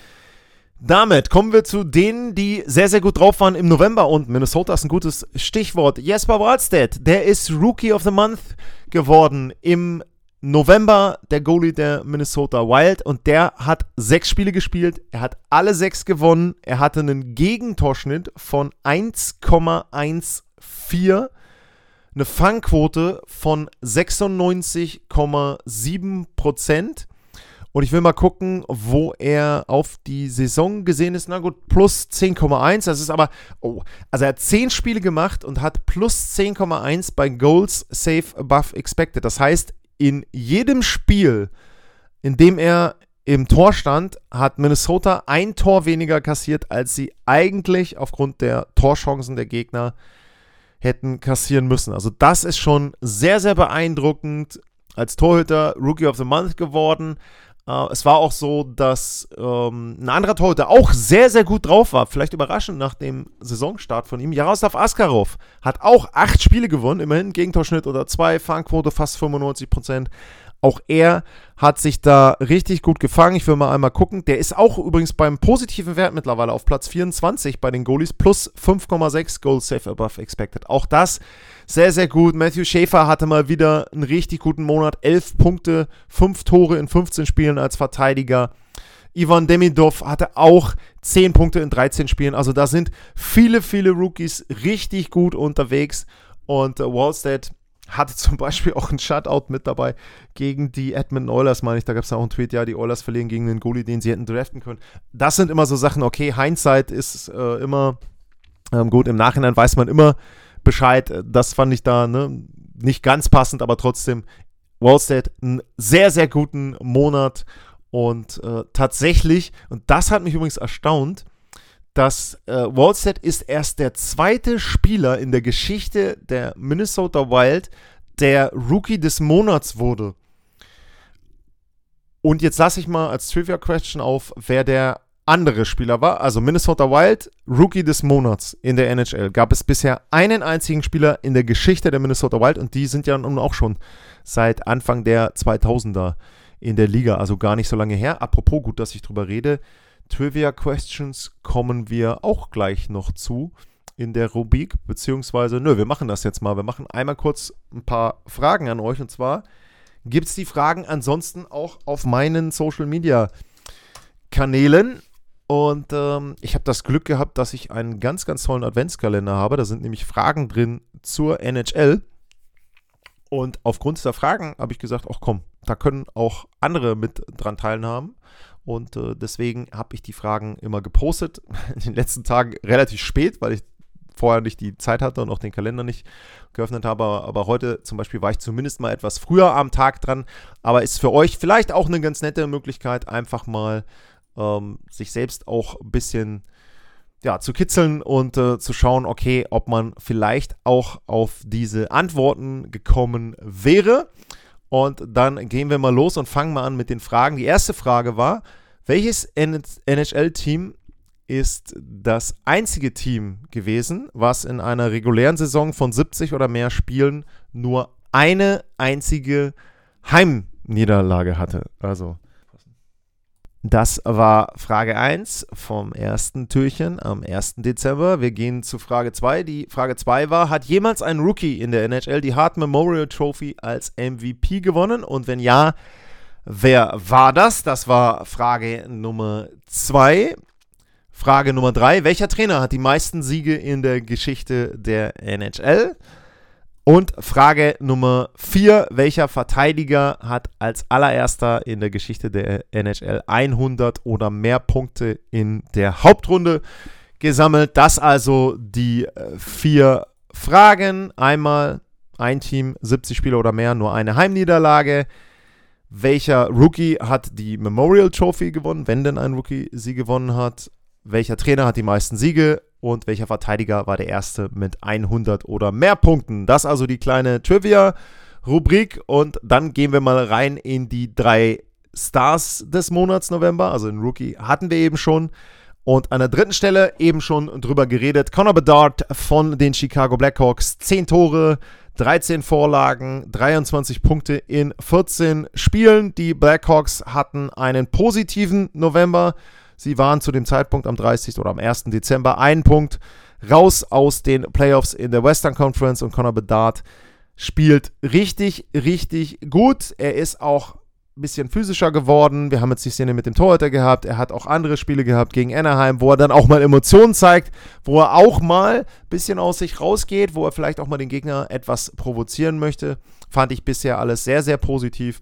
[SPEAKER 2] Damit kommen wir zu denen, die sehr, sehr gut drauf waren im November und Minnesota ist ein gutes Stichwort. Jesper Wallstedt, der ist Rookie of the Month geworden im November, der Goalie der Minnesota Wild, und der hat sechs Spiele gespielt, er hat alle sechs gewonnen, er hatte einen Gegentorschnitt von eins Komma vierzehn, eine Fangquote von sechsundneunzig Komma sieben Prozent. Und ich will mal gucken, wo er auf die Saison gesehen ist. Na gut, plus zehn Komma eins. Das ist aber, oh, also er hat zehn Spiele gemacht und hat plus zehn Komma eins bei Goals Save Above Expected. Das heißt, in jedem Spiel, in dem er im Tor stand, hat Minnesota ein Tor weniger kassiert, als sie eigentlich aufgrund der Torchancen der Gegner hätten kassieren müssen. Also das ist schon sehr, sehr beeindruckend. Als Torhüter Rookie of the Month geworden. Uh, es war auch so, dass ähm, ein anderer Torhüter auch sehr, sehr gut drauf war. Vielleicht überraschend nach dem Saisonstart von ihm. Jaroslav Askarov hat auch acht Spiele gewonnen. Immerhin Gegentorschnitt oder zwei, Fangquote fast fünfundneunzig Prozent. Auch er hat sich da richtig gut gefangen. Ich will mal einmal gucken. Der ist auch übrigens beim positiven Wert mittlerweile auf Platz vierundzwanzig bei den Goalies. Plus fünf Komma sechs Goals Save Above Expected. Auch das sehr, sehr gut. Matthew Schaefer hatte mal wieder einen richtig guten Monat. elf Punkte, fünf Tore in fünfzehn Spielen als Verteidiger. Ivan Demidov hatte auch zehn Punkte in dreizehn Spielen. Also da sind viele, viele Rookies richtig gut unterwegs. Und äh, Wallstedt hatte zum Beispiel auch ein Shutout mit dabei gegen die Edmonton Oilers, meine ich. Da gab es auch einen Tweet, ja, die Oilers verlieren gegen den Goalie, den sie hätten draften können. Das sind immer so Sachen, okay, Hindsight ist äh, immer ähm, gut. Im Nachhinein weiß man immer Bescheid. Das fand ich da ne, nicht ganz passend, aber trotzdem Wallstedt einen sehr, sehr guten Monat. Und äh, tatsächlich, und das hat mich übrigens erstaunt, dass äh, Wallstedt ist erst der zweite Spieler in der Geschichte der Minnesota Wild, der Rookie des Monats wurde. Und jetzt lasse ich mal als Trivia-Question auf, wer der andere Spieler war. Also Minnesota Wild, Rookie des Monats in der N H L. Gab es bisher einen einzigen Spieler in der Geschichte der Minnesota Wild und die sind ja nun auch schon seit Anfang der zweitausender in der Liga, also gar nicht so lange her. Apropos, gut, dass ich drüber rede, Trivia Questions kommen wir auch gleich noch zu in der Rubrik, beziehungsweise, nö, wir machen das jetzt mal. Wir machen einmal kurz ein paar Fragen an euch und zwar gibt es die Fragen ansonsten auch auf meinen Social Media Kanälen und ähm, ich habe das Glück gehabt, dass ich einen ganz, ganz tollen Adventskalender habe. Da sind nämlich Fragen drin zur N H L und aufgrund dieser Fragen habe ich gesagt, ach komm, da können auch andere mit dran teilhaben. Und äh, deswegen habe ich die Fragen immer gepostet, in den letzten Tagen relativ spät, weil ich vorher nicht die Zeit hatte und auch den Kalender nicht geöffnet habe. Aber, aber heute zum Beispiel war ich zumindest mal etwas früher am Tag dran. Aber ist für euch vielleicht auch eine ganz nette Möglichkeit, einfach mal ähm, sich selbst auch ein bisschen ja, zu kitzeln und äh, zu schauen, okay, ob man vielleicht auch auf diese Antworten gekommen wäre. Und dann gehen wir mal los und fangen mal an mit den Fragen. Die erste Frage war, welches N H L-Team ist das einzige Team gewesen, was in einer regulären Saison von siebzig oder mehr Spielen nur eine einzige Heimniederlage hatte? Also, das war Frage eins vom ersten Türchen am ersten Dezember. Wir gehen zu Frage zwei. Die Frage zwei war, hat jemals ein Rookie in der N H L die Hart Memorial Trophy als M V P gewonnen? Und wenn ja, wer war das? Das war Frage Nummer zwei. Frage Nummer drei. Welcher Trainer hat die meisten Siege in der Geschichte der N H L? Und Frage Nummer vier, welcher Verteidiger hat als allererster in der Geschichte der N H L hundert oder mehr Punkte in der Hauptrunde gesammelt? Das also die äh, vier Fragen. Einmal ein Team, siebzig Spiele oder mehr, nur eine Heimniederlage. Welcher Rookie hat die Memorial Trophy gewonnen, wenn denn ein Rookie sie gewonnen hat? Welcher Trainer hat die meisten Siege? Und welcher Verteidiger war der erste mit hundert oder mehr Punkten? Das also die kleine Trivia-Rubrik. Und dann gehen wir mal rein in die drei Stars des Monats November. Also den Rookie hatten wir eben schon. Und an der dritten Stelle eben schon drüber geredet. Connor Bedard von den Chicago Blackhawks. zehn Tore, dreizehn Vorlagen, dreiundzwanzig Punkte in vierzehn Spielen. Die Blackhawks hatten einen positiven November. Sie waren zu dem Zeitpunkt am dreißigsten oder am ersten Dezember einen Punkt raus aus den Playoffs in der Western Conference und Connor Bedard spielt richtig, richtig gut. Er ist auch ein bisschen physischer geworden. Wir haben jetzt die Szene mit dem Torhüter gehabt. Er hat auch andere Spiele gehabt gegen Anaheim, wo er dann auch mal Emotionen zeigt, wo er auch mal ein bisschen aus sich rausgeht, wo er vielleicht auch mal den Gegner etwas provozieren möchte. Fand ich bisher alles sehr, sehr positiv.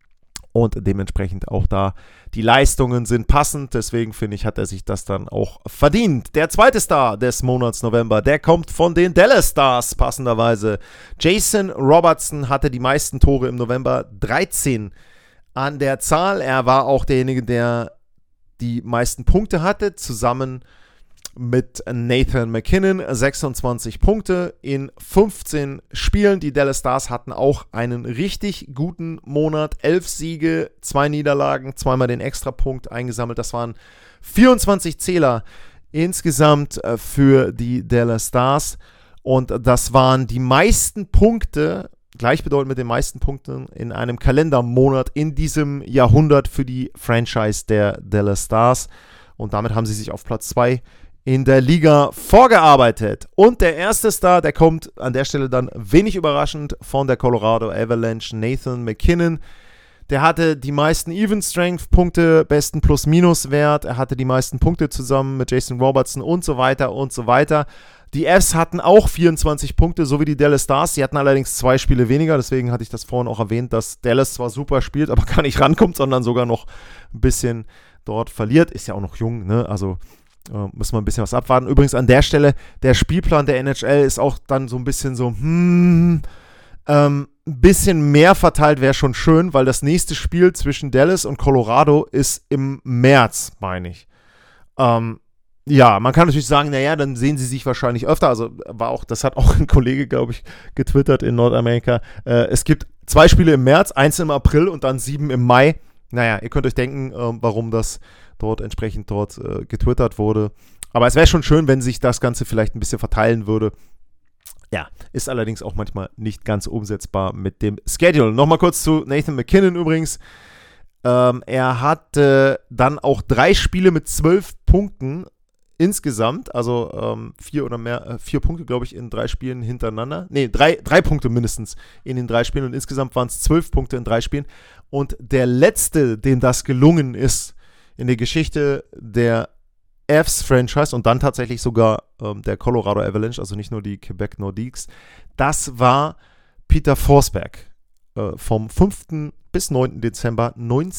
[SPEAKER 2] Und dementsprechend auch da, die Leistungen sind passend. Deswegen finde ich, hat er sich das dann auch verdient. Der zweite Star des Monats November, der kommt von den Dallas Stars, passenderweise. Jason Robertson hatte die meisten Tore im November, dreizehn an der Zahl. Er war auch derjenige, der die meisten Punkte hatte, zusammen mit Nathan MacKinnon, sechsundzwanzig Punkte in fünfzehn Spielen. Die Dallas Stars hatten auch einen richtig guten Monat, elf Siege, zwei Niederlagen, zweimal den Extrapunkt eingesammelt. Das waren vierundzwanzig Zähler insgesamt für die Dallas Stars und das waren die meisten Punkte, gleichbedeutend mit den meisten Punkten in einem Kalendermonat in diesem Jahrhundert für die Franchise der Dallas Stars und damit haben sie sich auf Platz zwei in der Liga vorgearbeitet. Und der erste Star, der kommt an der Stelle dann wenig überraschend von der Colorado Avalanche, Nathan MacKinnon. Der hatte die meisten Even-Strength-Punkte, besten Plus-Minus-Wert. Er hatte die meisten Punkte zusammen mit Jason Robertson und so weiter und so weiter. Die Avs hatten auch vierundzwanzig Punkte, so wie die Dallas Stars. Sie hatten allerdings zwei Spiele weniger. Deswegen hatte ich das vorhin auch erwähnt, dass Dallas zwar super spielt, aber gar nicht rankommt, sondern sogar noch ein bisschen dort verliert. Ist ja auch noch jung, ne? Also Uh, müssen wir ein bisschen was abwarten. Übrigens an der Stelle, der Spielplan der N H L ist auch dann so ein bisschen so, hm, ähm, ein bisschen mehr verteilt wäre schon schön, weil das nächste Spiel zwischen Dallas und Colorado ist im März, meine ich. Ähm, ja, man kann natürlich sagen, naja, dann sehen sie sich wahrscheinlich öfter. Also war auch, das hat auch ein Kollege, glaube ich, getwittert in Nordamerika. Äh, es gibt zwei Spiele im März, eins im April und dann sieben im Mai. Naja, ihr könnt euch denken, äh, warum das dort entsprechend dort äh, getwittert wurde. Aber es wäre schon schön, wenn sich das Ganze vielleicht ein bisschen verteilen würde. Ja, ist allerdings auch manchmal nicht ganz umsetzbar mit dem Schedule. Nochmal kurz zu Nathan MacKinnon übrigens. Ähm, er hatte dann auch drei Spiele mit zwölf Punkten insgesamt. Also ähm, vier oder mehr, äh, vier Punkte, glaube ich, in drei Spielen hintereinander. Nee, drei, drei Punkte mindestens in den drei Spielen. Und insgesamt waren es zwölf Punkte in drei Spielen. Und der letzte, dem das gelungen ist, in der Geschichte der Avs-Franchise und dann tatsächlich sogar ähm, der Colorado Avalanche, also nicht nur die Quebec Nordiques, das war Peter Forsberg äh, vom fünften bis neunten Dezember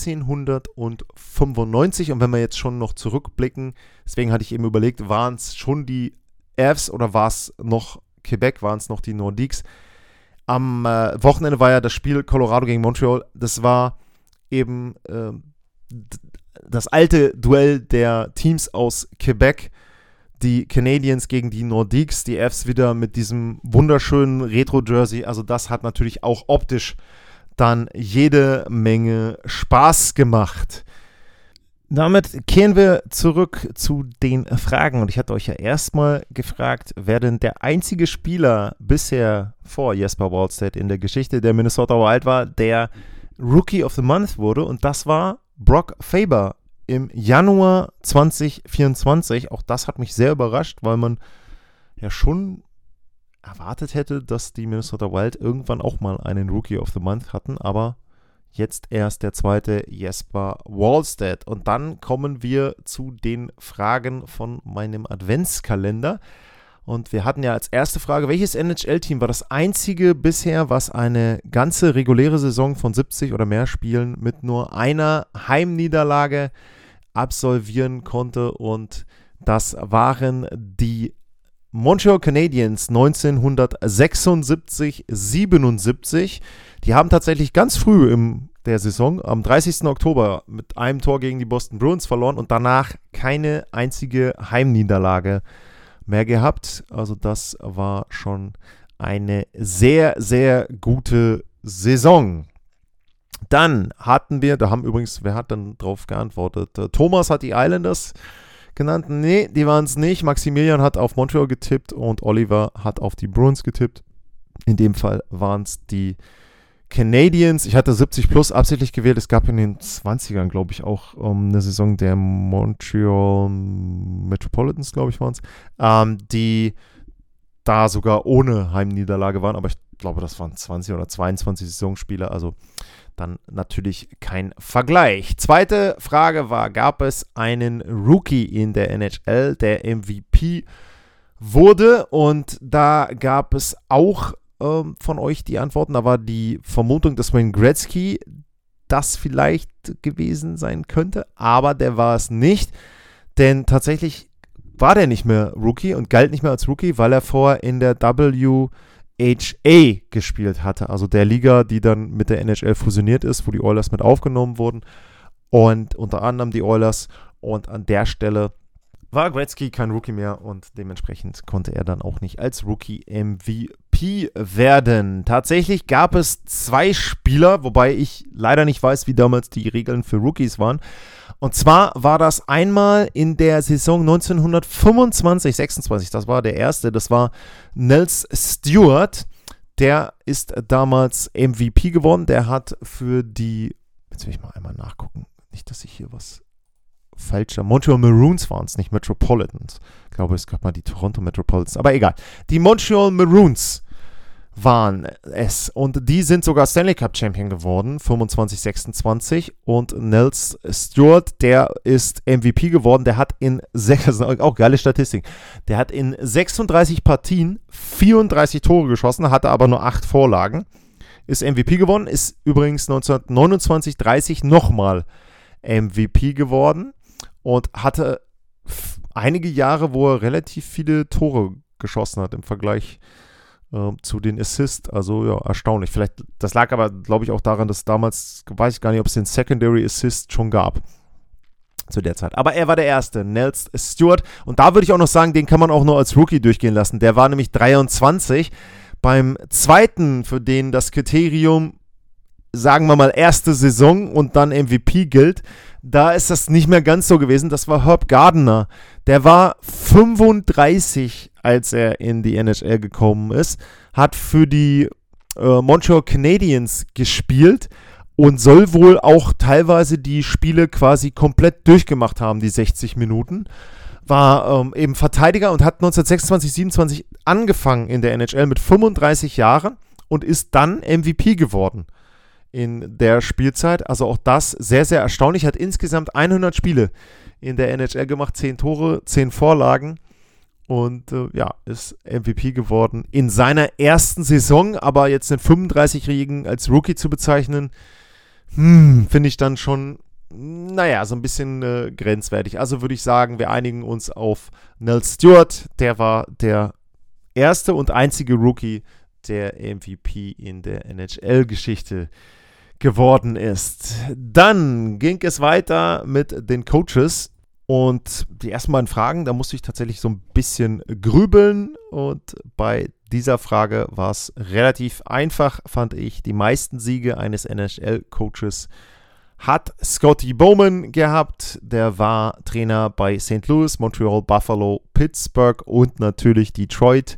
[SPEAKER 2] neunzehnhundertfünfundneunzig. Und wenn wir jetzt schon noch zurückblicken, deswegen hatte ich eben überlegt, waren es schon die Avs oder war es noch Quebec, waren es noch die Nordiques? Am äh, Wochenende war ja das Spiel Colorado gegen Montreal, das war eben äh, das alte Duell der Teams aus Quebec, die Canadiens gegen die Nordiques, die Avs wieder mit diesem wunderschönen Retro-Jersey, also das hat natürlich auch optisch dann jede Menge Spaß gemacht. Damit kehren wir zurück zu den Fragen und ich hatte euch ja erstmal gefragt, wer denn der einzige Spieler bisher vor Jesper Wallstedt in der Geschichte der Minnesota Wild war, der Rookie of the Month wurde und das war Brock Faber im Januar zwanzig vierundzwanzig. Auch das hat mich sehr überrascht, weil man ja schon erwartet hätte, dass die Minnesota Wild irgendwann auch mal einen Rookie of the Month hatten, aber jetzt erst der zweite Jesper Wallstedt. Und dann kommen wir zu den Fragen von meinem Adventskalender. Und wir hatten ja als erste Frage, welches N H L-Team war das einzige bisher, was eine ganze reguläre Saison von siebzig oder mehr Spielen mit nur einer Heimniederlage absolvieren konnte? Und das waren die Montreal Canadiens neunzehnhundertsechsundsiebzig siebenundsiebzig. Die haben tatsächlich ganz früh in der Saison, am dreißigsten Oktober, mit einem Tor gegen die Boston Bruins verloren und danach keine einzige Heimniederlage mehr gehabt. Also das war schon eine sehr, sehr gute Saison. Dann hatten wir, da haben übrigens, wer hat dann drauf geantwortet? Thomas hat die Islanders genannt. Nee, die waren es nicht. Maximilian hat auf Montreal getippt und Oliver hat auf die Bruins getippt. In dem Fall waren es die Canadiens. Ich hatte siebzig plus absichtlich gewählt. Es gab in den zwanzigern, glaube ich, auch um, eine Saison der Montreal Metropolitans, glaube ich, waren es, ähm, die da sogar ohne Heimniederlage waren. Aber ich glaube, das waren zwanzig oder zweiundzwanzig Saisonspiele. Also dann natürlich kein Vergleich. Zweite Frage war, gab es einen Rookie in der N H L, der M V P wurde? Und da gab es auch ähm, von euch die Antworten. Da war die Vermutung, dass Wayne Gretzky das vielleicht gewesen sein könnte, aber der war es nicht, denn tatsächlich war der nicht mehr Rookie und galt nicht mehr als Rookie, weil er vorher in der W H A gespielt hatte, also der Liga, die dann mit der N H L fusioniert ist, wo die Oilers mit aufgenommen wurden und unter anderem die Oilers, und an der Stelle war Gretzky kein Rookie mehr und dementsprechend konnte er dann auch nicht als Rookie M V P werden. Tatsächlich gab es zwei Spieler, wobei ich leider nicht weiß, wie damals die Regeln für Rookies waren. Und zwar war das einmal in der Saison neunzehnhundertfünfundzwanzig sechsundzwanzig, das war der erste, das war Nels Stewart, der ist damals M V P geworden, der hat für die, jetzt will ich mal einmal nachgucken, nicht, dass ich hier was falscher, Montreal Maroons waren es, nicht Metropolitans, ich glaube, es gab mal die Toronto Metropolitans, aber egal, die Montreal Maroons waren es. Und die sind sogar Stanley Cup Champion geworden, fünfundzwanzig sechsundzwanzig. Und Nels Stewart, der ist M V P geworden. Der hat in, sechs, auch geile Statistik, der hat in sechsunddreißig Partien vierunddreißig Tore geschossen, hatte aber nur acht Vorlagen. Ist M V P geworden, ist übrigens neunzehnhundertneunundzwanzig dreißig nochmal M V P geworden und hatte f- einige Jahre, wo er relativ viele Tore geschossen hat im Vergleich zu den Assists, also ja, erstaunlich. Vielleicht, das lag aber, glaube ich, auch daran, dass damals, weiß ich gar nicht, ob es den Secondary Assist schon gab zu der Zeit. Aber er war der Erste, Nels Stewart. Und da würde ich auch noch sagen, den kann man auch nur als Rookie durchgehen lassen. Der war nämlich dreiundzwanzig. Beim Zweiten, für den das Kriterium, sagen wir mal, erste Saison und dann M V P gilt, da ist das nicht mehr ganz so gewesen. Das war Herb Gardner. Der war fünfunddreißig, als er in die N H L gekommen ist, hat für die äh, Montreal Canadiens gespielt und soll wohl auch teilweise die Spiele quasi komplett durchgemacht haben, die sechzig Minuten. War ähm, eben Verteidiger und hat neunzehnhundertsechsundzwanzig siebenundzwanzig angefangen in der N H L mit fünfunddreißig Jahren und ist dann M V P geworden in der Spielzeit. Also auch das sehr, sehr erstaunlich. Hat insgesamt hundert Spiele in der N H L gemacht, zehn Tore, zehn Vorlagen und äh, ja, ist M V P geworden in seiner ersten Saison, aber jetzt einen fünfunddreißigjährigen als Rookie zu bezeichnen, hm, finde ich dann schon, naja, so ein bisschen äh, grenzwertig. Also würde ich sagen, wir einigen uns auf Nels Stewart, der war der erste und einzige Rookie, der M V P in der N H L-Geschichte geworden ist. Dann ging es weiter mit den Coaches und die ersten beiden Fragen, da musste ich tatsächlich so ein bisschen grübeln und bei dieser Frage war es relativ einfach, fand ich. Die meisten Siege eines N H L-Coaches hat Scotty Bowman gehabt. Der war Trainer bei Saint Louis, Montreal, Buffalo, Pittsburgh und natürlich Detroit.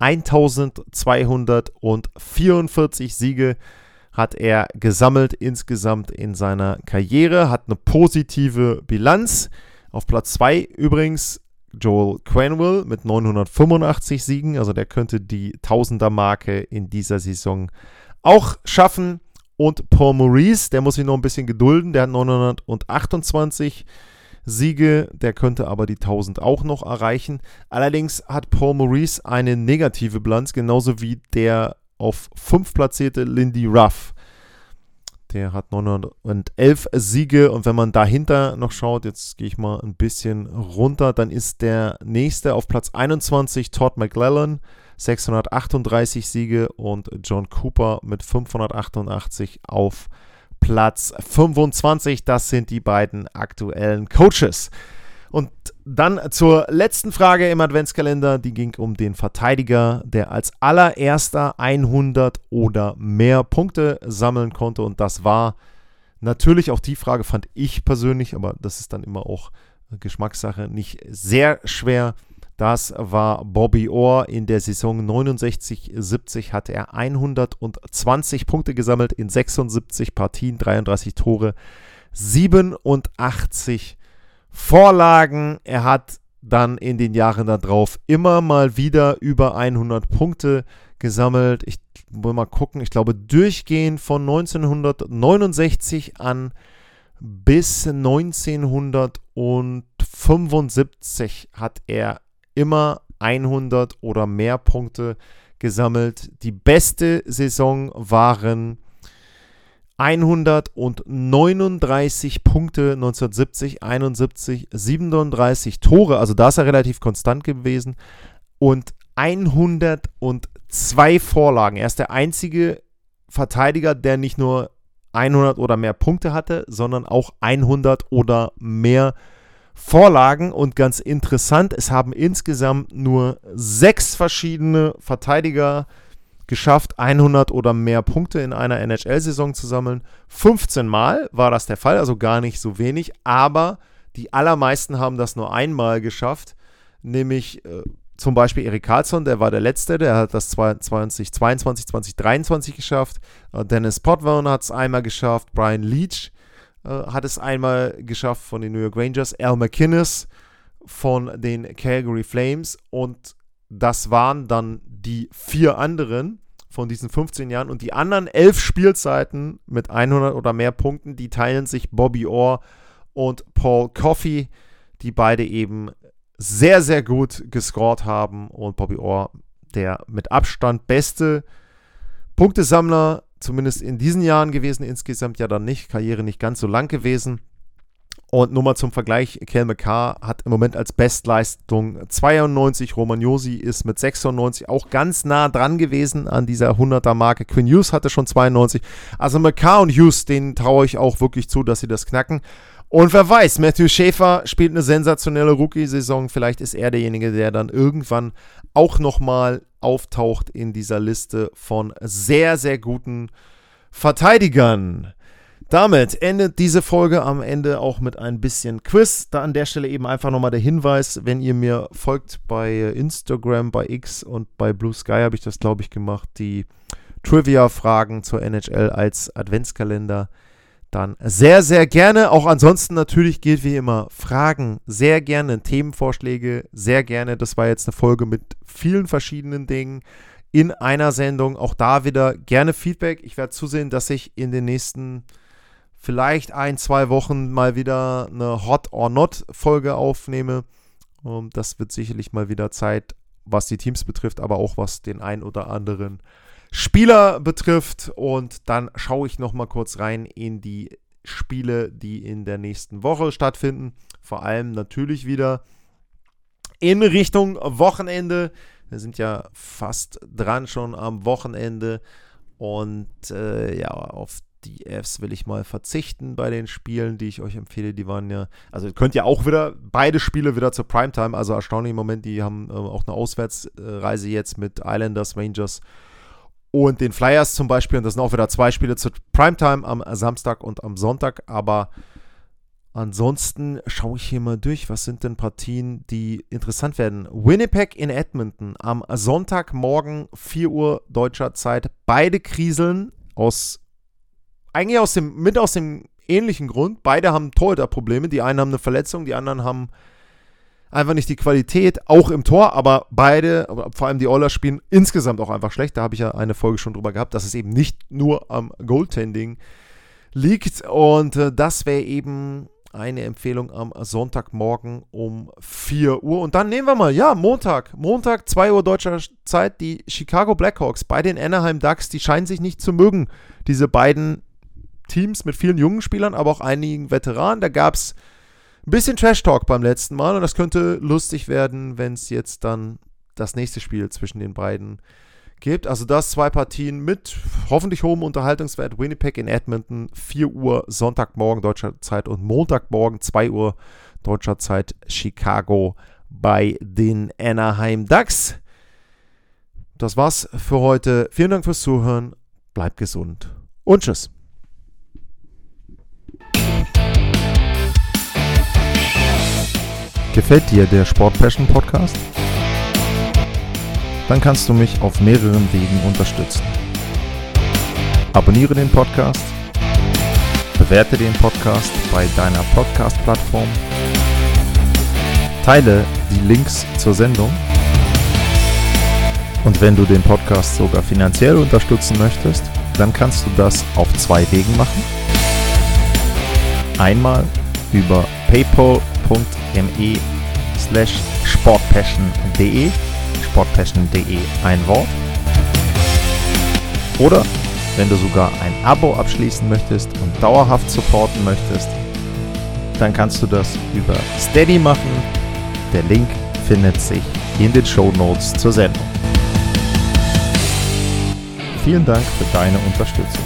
[SPEAKER 2] eintausendzweihundertvierundvierzig Siege hat er gesammelt insgesamt in seiner Karriere, hat eine positive Bilanz. Auf Platz zwei übrigens Joel Quenneville mit neunhundertfünfundachtzig Siegen, also der könnte die Tausender-Marke in dieser Saison auch schaffen. Und Paul Maurice, der muss sich noch ein bisschen gedulden, der hat neunhundertachtundzwanzig Siege, der könnte aber die tausend auch noch erreichen. Allerdings hat Paul Maurice eine negative Bilanz, genauso wie der auf fünf platzierte Lindy Ruff. Der hat neunhundertelf Siege und wenn man dahinter noch schaut, jetzt gehe ich mal ein bisschen runter, dann ist der nächste auf Platz einundzwanzig Todd McLellan, sechshundertachtunddreißig Siege und John Cooper mit fünfhundertachtundachtzig auf Platz fünfundzwanzig. Das sind die beiden aktuellen Coaches. Und dann zur letzten Frage im Adventskalender, die ging um den Verteidiger, der als allererster hundert oder mehr Punkte sammeln konnte. Und das war natürlich auch die Frage, fand ich persönlich, aber das ist dann immer auch Geschmackssache, nicht sehr schwer. Das war Bobby Orr. In der Saison neunundsechzig siebzig hatte er hundertzwanzig Punkte gesammelt in sechsundsiebzig Partien, dreiunddreißig Tore, siebenundachtzig Vorlagen. Er hat dann in den Jahren darauf immer mal wieder über hundert Punkte gesammelt. Ich will mal gucken, ich glaube durchgehend von neunzehnhundertneunundsechzig an bis neunzehnhundertfünfundsiebzig hat er immer hundert oder mehr Punkte gesammelt. Die beste Saison waren hundertneununddreißig Punkte neunzehnhundertsiebzig, einundsiebzig, siebenunddreißig Tore, also da ist er relativ konstant gewesen und hundertzwei Vorlagen. Er ist der einzige Verteidiger, der nicht nur hundert oder mehr Punkte hatte, sondern auch hundert oder mehr Vorlagen. Und ganz interessant, es haben insgesamt nur sechs verschiedene Verteidiger geschafft, hundert oder mehr Punkte in einer N H L-Saison zu sammeln. fünfzehn Mal war das der Fall, also gar nicht so wenig, aber die allermeisten haben das nur einmal geschafft, nämlich äh, zum Beispiel Erik Karlsson, der war der Letzte, der hat das zwanzig zweiundzwanzig, zwanzig dreiundzwanzig geschafft. Äh, Dennis Potvin hat es einmal geschafft, Brian Leach äh, hat es einmal geschafft von den New York Rangers, Al MacInnis von den Calgary Flames und das waren dann die vier anderen von diesen fünfzehn Jahren und die anderen elf Spielzeiten mit hundert oder mehr Punkten, die teilen sich Bobby Orr und Paul Coffey, die beide eben sehr, sehr gut gescored haben und Bobby Orr, der mit Abstand beste Punktesammler, zumindest in diesen Jahren gewesen, insgesamt ja dann nicht, Karriere nicht ganz so lang gewesen. Und nur mal zum Vergleich, Cale Makar hat im Moment als Bestleistung zweiundneunzig, Roman Josi ist mit sechsundneunzig auch ganz nah dran gewesen an dieser hunderter-Marke. Quinn Hughes hatte schon zweiundneunzig. Also Makar und Hughes, denen traue ich auch wirklich zu, dass sie das knacken. Und wer weiß, Matthew Schäfer spielt eine sensationelle Rookie-Saison. Vielleicht ist er derjenige, der dann irgendwann auch nochmal auftaucht in dieser Liste von sehr, sehr guten Verteidigern. Damit endet diese Folge am Ende auch mit ein bisschen Quiz. Da an der Stelle eben einfach nochmal der Hinweis, wenn ihr mir folgt bei Instagram, bei X und bei Blue Sky habe ich das, glaube ich, gemacht, die Trivia-Fragen zur N H L als Adventskalender, dann sehr, sehr gerne. Auch ansonsten natürlich gilt wie immer, Fragen sehr gerne, Themenvorschläge sehr gerne. Das war jetzt eine Folge mit vielen verschiedenen Dingen in einer Sendung. Auch da wieder gerne Feedback. Ich werde zusehen, dass ich in den nächsten vielleicht ein, zwei Wochen mal wieder eine Hot or Not Folge aufnehme. Das wird sicherlich mal wieder Zeit, was die Teams betrifft, aber auch was den ein oder anderen Spieler betrifft. Und dann schaue ich noch mal kurz rein in die Spiele, die in der nächsten Woche stattfinden. Vor allem natürlich wieder in Richtung Wochenende. Wir sind ja fast dran schon am Wochenende. Und äh, ja, auf die Fs will ich mal verzichten bei den Spielen, die ich euch empfehle. Die waren ja, also ihr könnt ja auch wieder, beide Spiele wieder zur Primetime, also erstaunlich im Moment, die haben äh, auch eine Auswärtsreise jetzt mit Islanders, Rangers und den Flyers zum Beispiel. Und das sind auch wieder zwei Spiele zur Primetime am Samstag und am Sonntag. Aber ansonsten schaue ich hier mal durch. Was sind denn Partien, die interessant werden? Winnipeg in Edmonton am Sonntagmorgen, vier Uhr deutscher Zeit. Beide kriseln aus Eigentlich aus dem, mit aus dem ähnlichen Grund. Beide haben Torhüter-Probleme. Die einen haben eine Verletzung, die anderen haben einfach nicht die Qualität, auch im Tor, aber beide, vor allem die Oilers, spielen insgesamt auch einfach schlecht. Da habe ich ja eine Folge schon drüber gehabt, dass es eben nicht nur am Goaltending liegt. Und äh, das wäre eben eine Empfehlung am Sonntagmorgen um vier Uhr. Und dann nehmen wir mal, ja, Montag. Montag, zwei Uhr deutscher Zeit, die Chicago Blackhawks bei den Anaheim Ducks. Die scheinen sich nicht zu mögen, diese beiden Teams mit vielen jungen Spielern, aber auch einigen Veteranen. Da gab es ein bisschen Trash-Talk beim letzten Mal und das könnte lustig werden, wenn es jetzt dann das nächste Spiel zwischen den beiden gibt. Also das zwei Partien mit hoffentlich hohem Unterhaltungswert. Winnipeg in Edmonton, vier Uhr Sonntagmorgen deutscher Zeit und Montagmorgen zwei Uhr deutscher Zeit Chicago bei den Anaheim Ducks. Das war's für heute. Vielen Dank fürs Zuhören. Bleibt gesund und tschüss.
[SPEAKER 3] Gefällt dir der Sport Passion Podcast?
[SPEAKER 2] dann kannst du mich auf mehreren Wegen unterstützen. Abonniere den Podcast, bewerte den Podcast bei deiner Podcast-Plattform, teile die Links zur Sendung und wenn du den Podcast sogar finanziell unterstützen möchtest, dann kannst du das auf zwei Wegen machen. Einmal über paypal.me slash sportpassion.de sportpassion.de ein Wort. Oder wenn du sogar ein Abo abschließen möchtest und dauerhaft supporten möchtest, dann kannst du das über Steady machen. Der Link findet sich in den Shownotes zur Sendung. Vielen Dank für deine Unterstützung.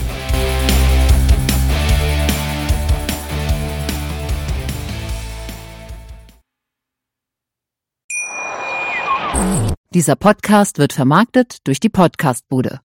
[SPEAKER 3] Dieser Podcast wird vermarktet durch die Podcastbude.